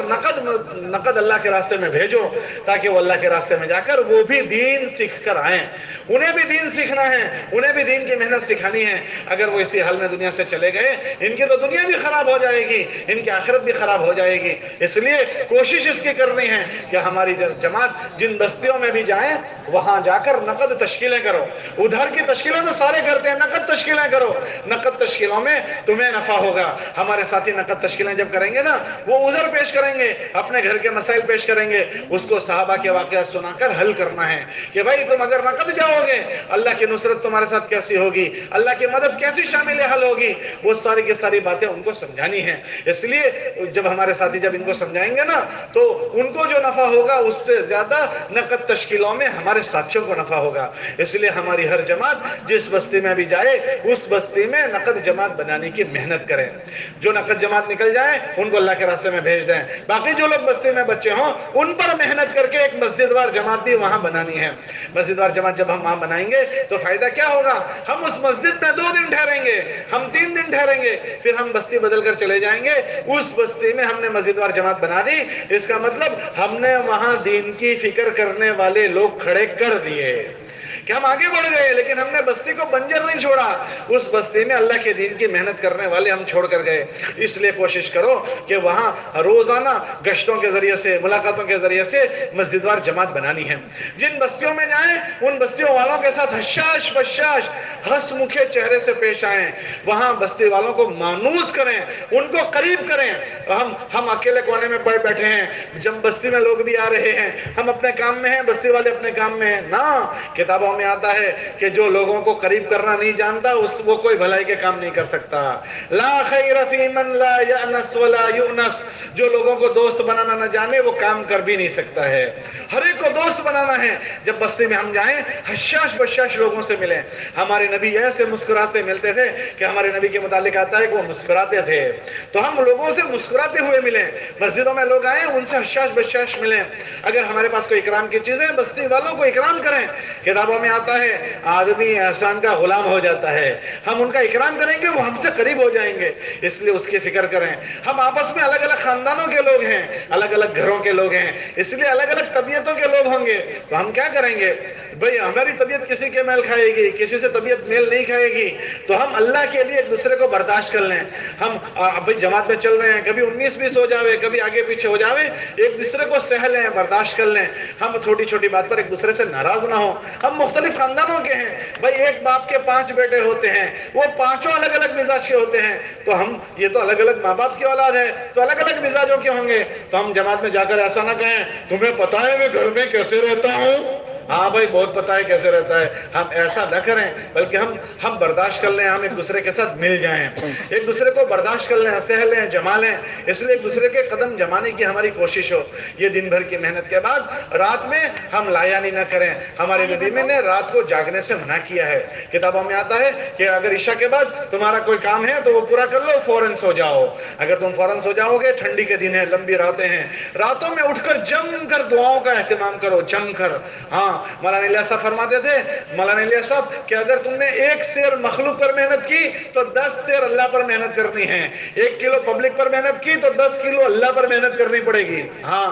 Speaker 1: نقد اللہ کے راستے میں بھیجو تاکہ وہ اللہ کے راستے میں جا کر وہ بھی دین سیکھ کر آئیں، انہیں بھی دین سیکھنا ہے، انہیں بھی دین کی محنت سکھانی ہے۔ اگر وہ اسی حال میں دنیا سے چلے گئے ان کی تو دنیا بھی خراب ہو جائے گی، ان کی آخرت بھی خراب ہو جائے گی۔ اس لیے کوشش اس کی کرنی ہے کہ ہماری جماعت جن بستیوں میں بھی جائیں وہاں جا کر نقد تشکیلیں کرو۔ ادھر کی تشکیلیں تو سارے کرتے ہیں، نقد تشکیلیں کرو، نقد تشکیلوں میں تمہیں نفع ہوگا۔ ہمارے ساتھی نقد تشکیلیں جب کریں گے نا وہ عذر پیش کریں گے، اپنے گھر کے مسائل پیش کریں گے، اس کو صحابہ کے واقعات سنا کر حل کرنا ہے کہ بھائی تم اگر نقد جاؤ گے اللہ کی نصرت تمہارے ساتھ کیسی ہوگی، اللہ کی مدد کیسی شامل حل ہوگی، وہ ساری کی ساری باتیں ان کو سمجھانی ہیں۔ اس لیے جب ہمارے ساتھی جب ان کو سمجھائیں گے نا تو ان کو جو نفع ہوگا اس سے زیادہ نقد تشکیلوں میں ہمارے ساتھیوں کو نفع ہوگا۔ اس لیے ہماری ہر جماعت جس بستی میں بھی جائے اس بستی میں نقد جماعت بنانے کی محنت کریں۔ جو نقد جماعت نکل جائے ان کو اللہ کے راستے میں بھیج دیں، باقی جو لوگ بستی میں بچے ہوں ان پر محنت کر کے ایک مسجد وار جماعت بھی وہاں بنانی ہے۔ مسجد وار جماعت جب ہم وہاں بنائیں گے تو فائدہ کیا ہوگا؟ ہم اس مسجد میں 2 دن ٹھہریں گے، ہم 3 دن ٹھہریں گے، پھر ہم بستی بدل کر چلے جائیں گے۔ اس بستی میں ہم نے مسجد وار جماعت بنا دی، اس کا مطلب ہم نے وہاں دین کی فکر کرنے والے لوگ کھڑے کر دیے کہ ہم آگے بڑھ گئے، لیکن ہم نے بستی کو بنجر نہیں چھوڑا، اس بستی میں اللہ کے دین کی محنت کرنے والے ہم چھوڑ کر گئے۔ اس لیے کوشش کرو کہ وہاں روزانہ گشتوں کے ذریعے سے، ملاقاتوں کے ذریعے سے مسجد وار جماعت بنانی ہے۔ جن بستیوں میں جائیں ان بستیوں والوں کے ساتھ حشاش بشاش ہنس مکھے چہرے سے پیش آئیں، وہاں بستی والوں کو مانوس کریں، ان کو قریب کریں۔ ہم اکیلے کونے میں پڑ بیٹھے ہیں، جب بستی میں لوگ بھی آ رہے ہیں، ہم اپنے کام میں ہیں، بستی والے اپنے کام میں ہیں نا۔ کتابوں میں آتا ہے کہ جو لوگوں کو قریب کرنا نہیں جانتا وہ کوئی بھلائی کے کام نہیں کر سکتا۔ لا خیر فی من لا یأنس ولا یؤنس، جو لوگوں کو دوست بنانا نہ جانے وہ کام کر بھی نہیں سکتا ہے۔ ہر ایک کو دوست بنانا ہے۔ جب بستی میں ہم جائیں حشاش بشاش لوگوں سے ملیں۔ ہمارے نبی ایسے مسکراتے ملتے تھے کہ ہمارے نبی کے متعلق آتا ہے کہ وہ مسکراتے تھے، تو ہم لوگوں سے مسکراتے ہوئے ملیں۔ مسجدوں میں لوگ آئیں ان سے حشاش بشاش ملیں۔ اگر ہمارے پاس کوئی اکرام کی چیزیں بستی والوں کو اکرام کریں۔ کتابوں میں آتا ہے آدمی احسان کا غلام ہو جاتا ہے، ہم ان کا اکرام کریں گے وہ ہم سے قریب ہو جائیں گے، اس لیے اس کی فکر کریں۔ ہم آپس میں الگ الگ خاندانوں کے لوگ ہیں، الگ الگ گھروں کے لوگ ہیں، اس لیے الگ الگ طبیعتوں کے لوگ ہوں گے، تو ہم کیا کریں گے؟ بھئی ہماری طبیعت کسی کے میل کھائے گی، کسی سے طبیعت میل نہیں کھائے گی، تو ہم اللہ کے لیے ایک دوسرے کو برداشت کر لیں۔ ہم بھئی جماعت میں چل رہے ہیں، کبھی 19-20 ہو جاوے، کبھی آگے پیچھے ہو جاوے، ایک دوسرے کو سہ لیں، برداشت کر لیں۔ ہم چھوٹی چھوٹی بات پر ایک دوسرے سے ناراض نہ ہوں۔ ہم مختلف خاندانوں کے ہیں، بھئی ایک باپ کے 5 بیٹے ہوتے ہیں، وہ پانچوں الگ الگ مزاج کے ہوتے ہیں، تو ہم یہ تو الگ الگ ماں باپ کی اولاد ہے تو الگ الگ مزاجوں کے ہوں گے، تو ہم جماعت میں جا کر ایسا نہ کہیں تمہیں پتہ ہے میں گھر میں کیسے رہتا ہوں، ہاں بھائی بہت پتہ ہے کیسے رہتا ہے۔ ہم ایسا نہ کریں، بلکہ ہم برداشت کر لیں، ہم ایک دوسرے کے ساتھ مل جائیں، ایک دوسرے کو برداشت کر لیں، سہ لیں، جما لیں، اس لیے ایک دوسرے کے قدم جمانے کی ہماری کوشش ہو۔ یہ دن بھر کی محنت کے بعد رات میں ہم لایانی نہ کریں۔ ہمارے نبی نے رات کو جاگنے سے منع کیا ہے۔ کتابوں میں آتا ہے کہ اگر عشاء کے بعد تمہارا کوئی کام ہے تو وہ پورا کر لو، فوراً سو جاؤ۔ اگر تم فوراً سو جاؤ گے، ٹھنڈی کے دن ہے، لمبی راتیں ہیں، راتوں میں اٹھ کر جم کر دعاؤں کا اہتمام کرو، جم کر۔ ہاں مولانا الیاس صاحب فرماتے تھے، مولانا الیاس صاحب کہ اگر تم نے 1 سیر مخلوق پر محنت کی تو 10 سیر اللہ پر محنت کرنی ہے، 1 کلو پبلک پر محنت کی تو 10 کلو اللہ پر محنت کرنی پڑے گی۔ ہاں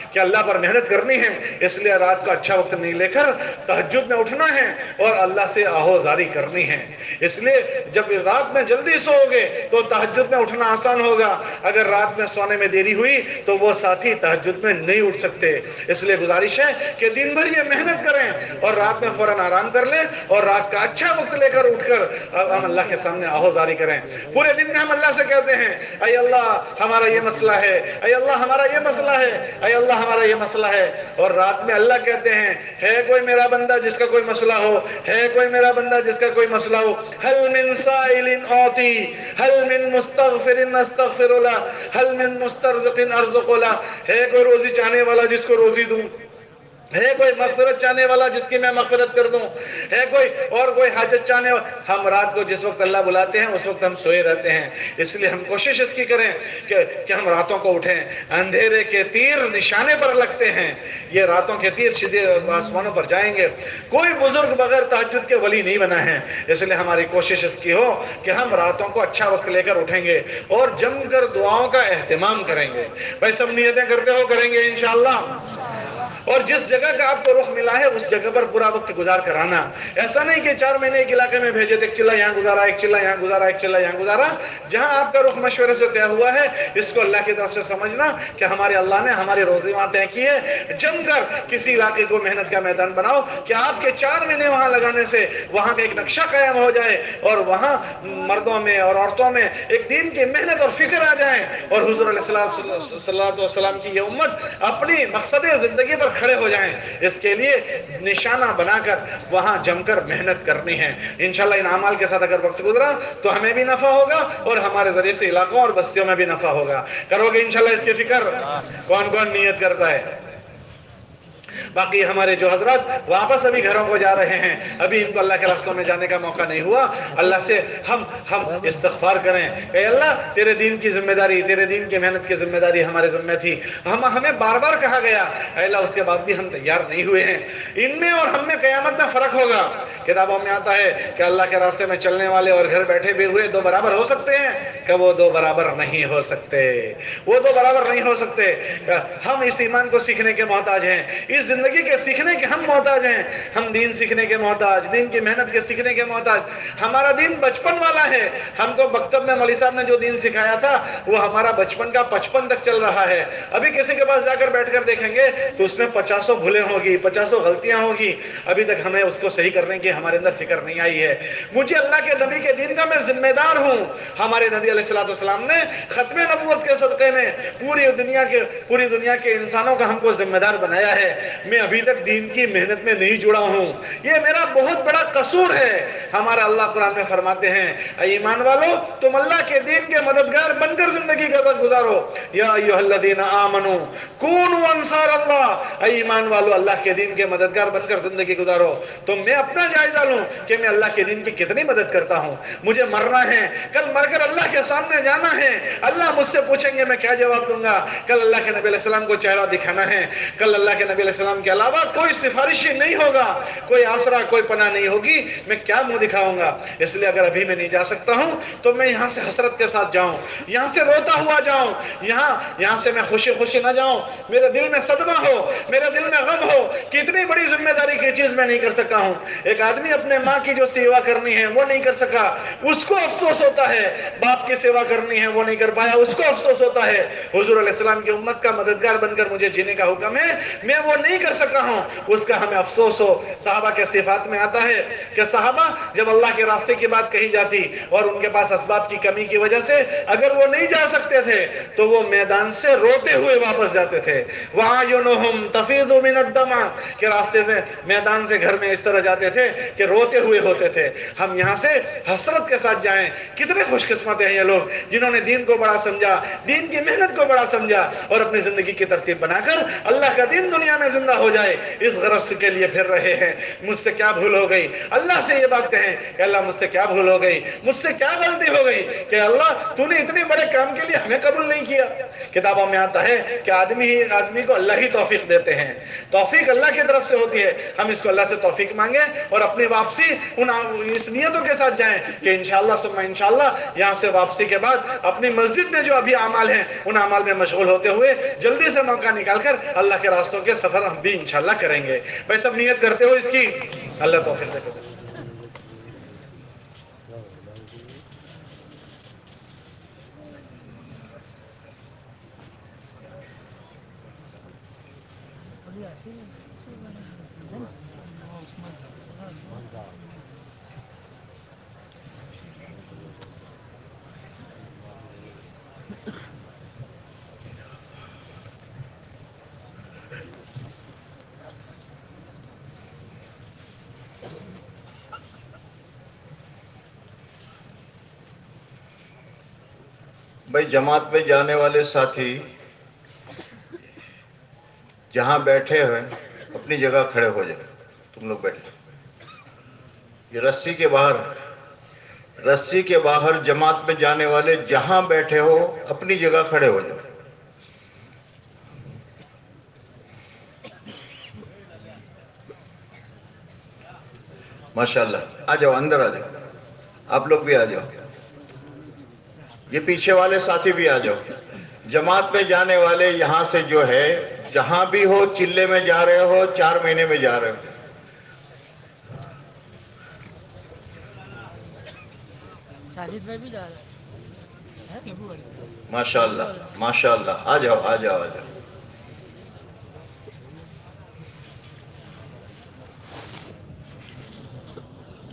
Speaker 1: کہ اللہ پر محنت کرنی ہے، اس لیے رات کا اچھا وقت نہیں لے کر تہجد میں اٹھنا ہے اور اللہ سے آہوزاری کرنی ہے۔ اس لیے جب رات میں جلدی سو گے تو تہجد میں اٹھنا آسان ہوگا، اگر رات میں سونے میں دیری ہوئی تو وہ ساتھی تہجد میں نہیں اٹھ سکتے۔ اس لیے گزارش ہے کہ دن بھر یہ محنت کریں اور رات میں فوراً آرام کر لیں اور رات کا اچھا وقت لے کر اٹھ کر ہم اللہ کے سامنے آہوزاری کریں۔ پورے دن میں ہم اللہ سے کہتے ہیں اے اللہ ہمارا یہ مسئلہ ہے، اے اللہ ہمارا یہ مسئلہ ہے، اے اللہ ہمارا یہ مسئلہ ہے، اور رات میں اللہ کہتے ہیں ہے کوئی میرا بندہ جس کا کوئی مسئلہ ہو، ہے کوئی میرا بندہ جس کا کوئی مسئلہ ہو، هل من سائل اعطی، هل من مستغفر استغفر له، هل من مسترزق ارزق له، ہے کوئی روزی چاہنے والا جس کو روزی دوں، ہے کوئی مغفرت چاہنے والا جس کی میں مغفرت کر دوں، ہے کوئی حاجت چاہنے والا۔ ہم رات کو جس وقت اللہ بلاتے ہیں اس وقت ہم سوئے رہتے ہیں، اس لیے ہم کوشش اس کی کریں کہ ہم راتوں کو اٹھیں۔ اندھیرے کے تیر نشانے پر لگتے ہیں، یہ راتوں کے تیر سیدھے آسمانوں پر جائیں گے۔ کوئی بزرگ بغیر تہجد کے ولی نہیں بنا ہے، اس لیے ہماری کوشش اس کی ہو کہ ہم راتوں کو اچھا وقت لے کر اٹھیں گے اور جم کر دعاؤں کا اہتمام کریں گے۔ بھائی سب نیتیں کرتے ہو، کریں گے انشاءاللہ۔ اور جس جگہ کا آپ کو رخ ملا ہے اس جگہ پر پورا وقت گزار کر آنا۔ ایسا نہیں کہ 4 مہینے ایک علاقے میں بھیجے تھے، ایک چلہ یہاں گزارا، ایک چلہ یہاں گزارا، ایک چلہ یہاں گزارا۔ جہاں آپ کا رخ مشورے سے طے ہوا ہے اس کو اللہ کی طرف سے سمجھنا کہ ہمارے اللہ نے ہماری روزی وہاں طے کی ہے۔ جم کر کسی علاقے کو محنت کا میدان بناؤ کہ آپ کے 4 مہینے وہاں لگانے سے وہاں کا ایک نقشہ قائم ہو جائے اور وہاں مردوں میں اور عورتوں میں ایک دین کی محنت اور فکر آ جائیں، اور حضور علیہ الصلوۃ والسلام کی یہ امت اپنی مقصد زندگی پر کھڑے ہو جائیں۔ اس کے لیے نشانہ بنا کر وہاں جم کر محنت کرنی ہے۔ انشاءاللہ ان اعمال کے ساتھ اگر وقت گزرا تو ہمیں بھی نفع ہوگا اور ہمارے ذریعے سے علاقوں اور بستیوں میں بھی نفع ہوگا۔ کرو گے انشاءاللہ اس کی فکر؟ کون کون نیت کرتا ہے؟ باقی ہمارے جو حضرات واپس ابھی گھروں کو جا رہے ہیں، ابھی ان کو اللہ کے راستوں میں جانے کا موقع نہیں ہوا، اللہ سے ہم استغفار کریں کہ اللہ تیرے دین کی ذمہ داری، تیرے دین کی محنت کی ذمہ داری ہمارے ذمہ تھی، ہمیں بار بار کہا گیا اے اللہ، اس کے بعد بھی ہم تیار نہیں ہوئے ہیں۔ ان میں اور ہم میں قیامت میں فرق ہوگا۔ کتابوں میں آتا ہے کہ اللہ کے راستے میں چلنے والے اور گھر بیٹھے بھی ہوئے 2 برابر ہو سکتے ہیں، کہ وہ 2 برابر نہیں ہو سکتے، وہ 2 برابر نہیں ہو سکتے۔ ہم اس ایمان کو سیکھنے کے محتاج ہیں، اس زندگی کے سیکھنے کے ہم محتاج ہیں، ہم دین سیکھنے کے محتاج، دین کی محنت کے سیکھنے کے محتاج۔ ہمارا دین بچپن والا ہے، ہم کو مکتب میں مولوی صاحب نے جو دین سکھایا تھا وہ ہمارا بچپن کا 55 تک چل رہا ہے۔ ابھی کسی کے پاس جا کر بیٹھ کر دیکھیں گے تو اس میں 50 بھولیں ہوگی، 50 غلطیاں ہوگی، ابھی تک ہمیں اس کو صحیح کرنے کی ہمارے اندر فکر نہیں آئی ہے۔ مجھے اللہ کے نبی کے دین کا میں ذمہ دار ہوں۔ ہمارے نبی علیہ السلام نے ختم نبوت کے صدقے میں پوری دنیا کے انسانوں کا ہم کو ذمہ دار بنایا ہے، میں ابھی تک دین کی محنت میں نہیں جڑا ہوں، یہ میرا بہت بڑا قصور ہے۔ ہمارا اللہ قرآن میں فرماتے ہیں اے ایمان والو، تم اللہ کے دین کے مددگار بن کر زندگی کا وقت گزارو۔ یا ایھا الذین آمنوا کونوا انصار اللہ، اے ایمان والو اللہ کے دین کے مددگار بن کر زندگی گزارو۔ تو میں اپنا جائزہ لوں کہ میں اللہ کے دین کی کتنی مدد کرتا ہوں۔ مجھے مرنا ہے، کل مر کر اللہ کے سامنے جانا ہے، اللہ مجھ سے پوچھیں گے میں کیا جواب دوں گا۔ کل اللہ کے نبی علیہ السلام کو چہرہ دکھانا ہے، کل اللہ کے نبی علیہ السلام کے علاوہ کوئی سفارشی نہیں ہوگا، کوئی آسرا، کوئی پناہ نہیں ہوگی، میں کیا منہ دکھاؤں گا؟ اس لیے اگر ابھی میں نہیں جا سکتا ہوں تو میں یہاں سے حسرت کے ساتھ جاؤں، یہاں سے روتا ہوا جاؤں، یہاں سے میں خوشی خوشی نہ جاؤں، میرے دل میں صدمہ ہو، میرے دل میں غم ہو کہ اتنی بڑی ذمہ داری کی چیز میں نہیں کر سکا ہوں۔ ایک آدمی اپنے ماں کی جو سیوا کرنی ہے وہ نہیں کر سکا، اس کو افسوس ہوتا ہے۔ باپ کی سیوا کرنی ہے وہ نہیں کر پایا، اس کو افسوس ہوتا ہے۔ حضور علیہ السلام کی امت کا مددگار بن کر مجھے جینے کا حکم ہے، میں وہ نہیں کر سکا ہوں، اس کا ہمیں افسوس ہو۔ صحابہ کے صفات میں آتا ہے کہ صحابہ جب اللہ کے راستے کی بات کہی جاتی اور ان کے پاس اسباب کی کمی کی وجہ سے اگر وہ نہیں جا سکتے تھے تو وہ میدان سے روتے ہوئے واپس جاتے تھے۔ وَأَعْيُنُهُمْ تَفِيضُ مِنَ الدَّمْعِ کہ راستے میں میدان سے گھر میں اس طرح جاتے تھے کہ روتے ہوئے ہوتے تھے۔ ہم یہاں سے حسرت کے ساتھ جائیں۔ کتنے خوش قسمت ہیں یہ لوگ جنہوں نے دین کو بڑا سمجھا، دین کی محنت کو بڑا سمجھا اور اپنی زندگی کی ترتیب بنا کر اللہ کا دین دنیا میں زندہ ہو جائے اس غرض کے لیے پھر رہے ہیں۔ مجھ سے کیا بھول ہو گئی؟ اللہ سے یہ بات کہیں کہ اللہ مجھ سے کیا بھول ہو گئی، مجھ سے کیا غلطی ہو گئی کہ اللہ تو نے اتنے بڑے کام کے لیے ہمیں قبول نہیں کیا۔ کتابوں میں آتا ہے کہ آدمی کو اللہ ہی توفیق دیتے ہیں، توفیق اللہ کی طرف سے ہوتی ہے۔ ہے. ہم اس کو اللہ سے توفیق مانگیں اور اپنی واپسی اس نیتوں کے ساتھ جائیں کہ انشاءاللہ ثم انشاءاللہ یہاں سے واپسی کے بعد اپنی مسجد میں جو ابھی اعمال ہیں ان اعمال میں مشغول ہوتے ہوئے جلدی سے موقع نکال کر اللہ کے راستوں کے سفر ہم بھی انشاءاللہ کریں گے. بھائی سب نیت کرتے ہو اس کی؟ اللہ توفیق دے. بھائی جماعت میں جانے والے ساتھی جہاں بیٹھے ہیں اپنی جگہ کھڑے ہو جائیں. تم لوگ بیٹھے یہ رسی کے باہر جماعت میں جانے والے جہاں بیٹھے ہو اپنی جگہ کھڑے ہو جائیں. ماشاءاللہ آ جاؤ, اندر آ جاؤ. آپ لوگ بھی آ جاؤ. یہ پیچھے والے ساتھی بھی آ جاؤ. جماعت میں جانے والے یہاں سے جو ہے جہاں بھی ہو, چلے میں جا رہے ہو, 4 مہینے میں جا رہے ہو,
Speaker 2: ساجد بھائی بھی جا رہا ہے.
Speaker 1: ماشاءاللہ ماشاءاللہ, آ جاؤ آ جاؤ آ جاؤ.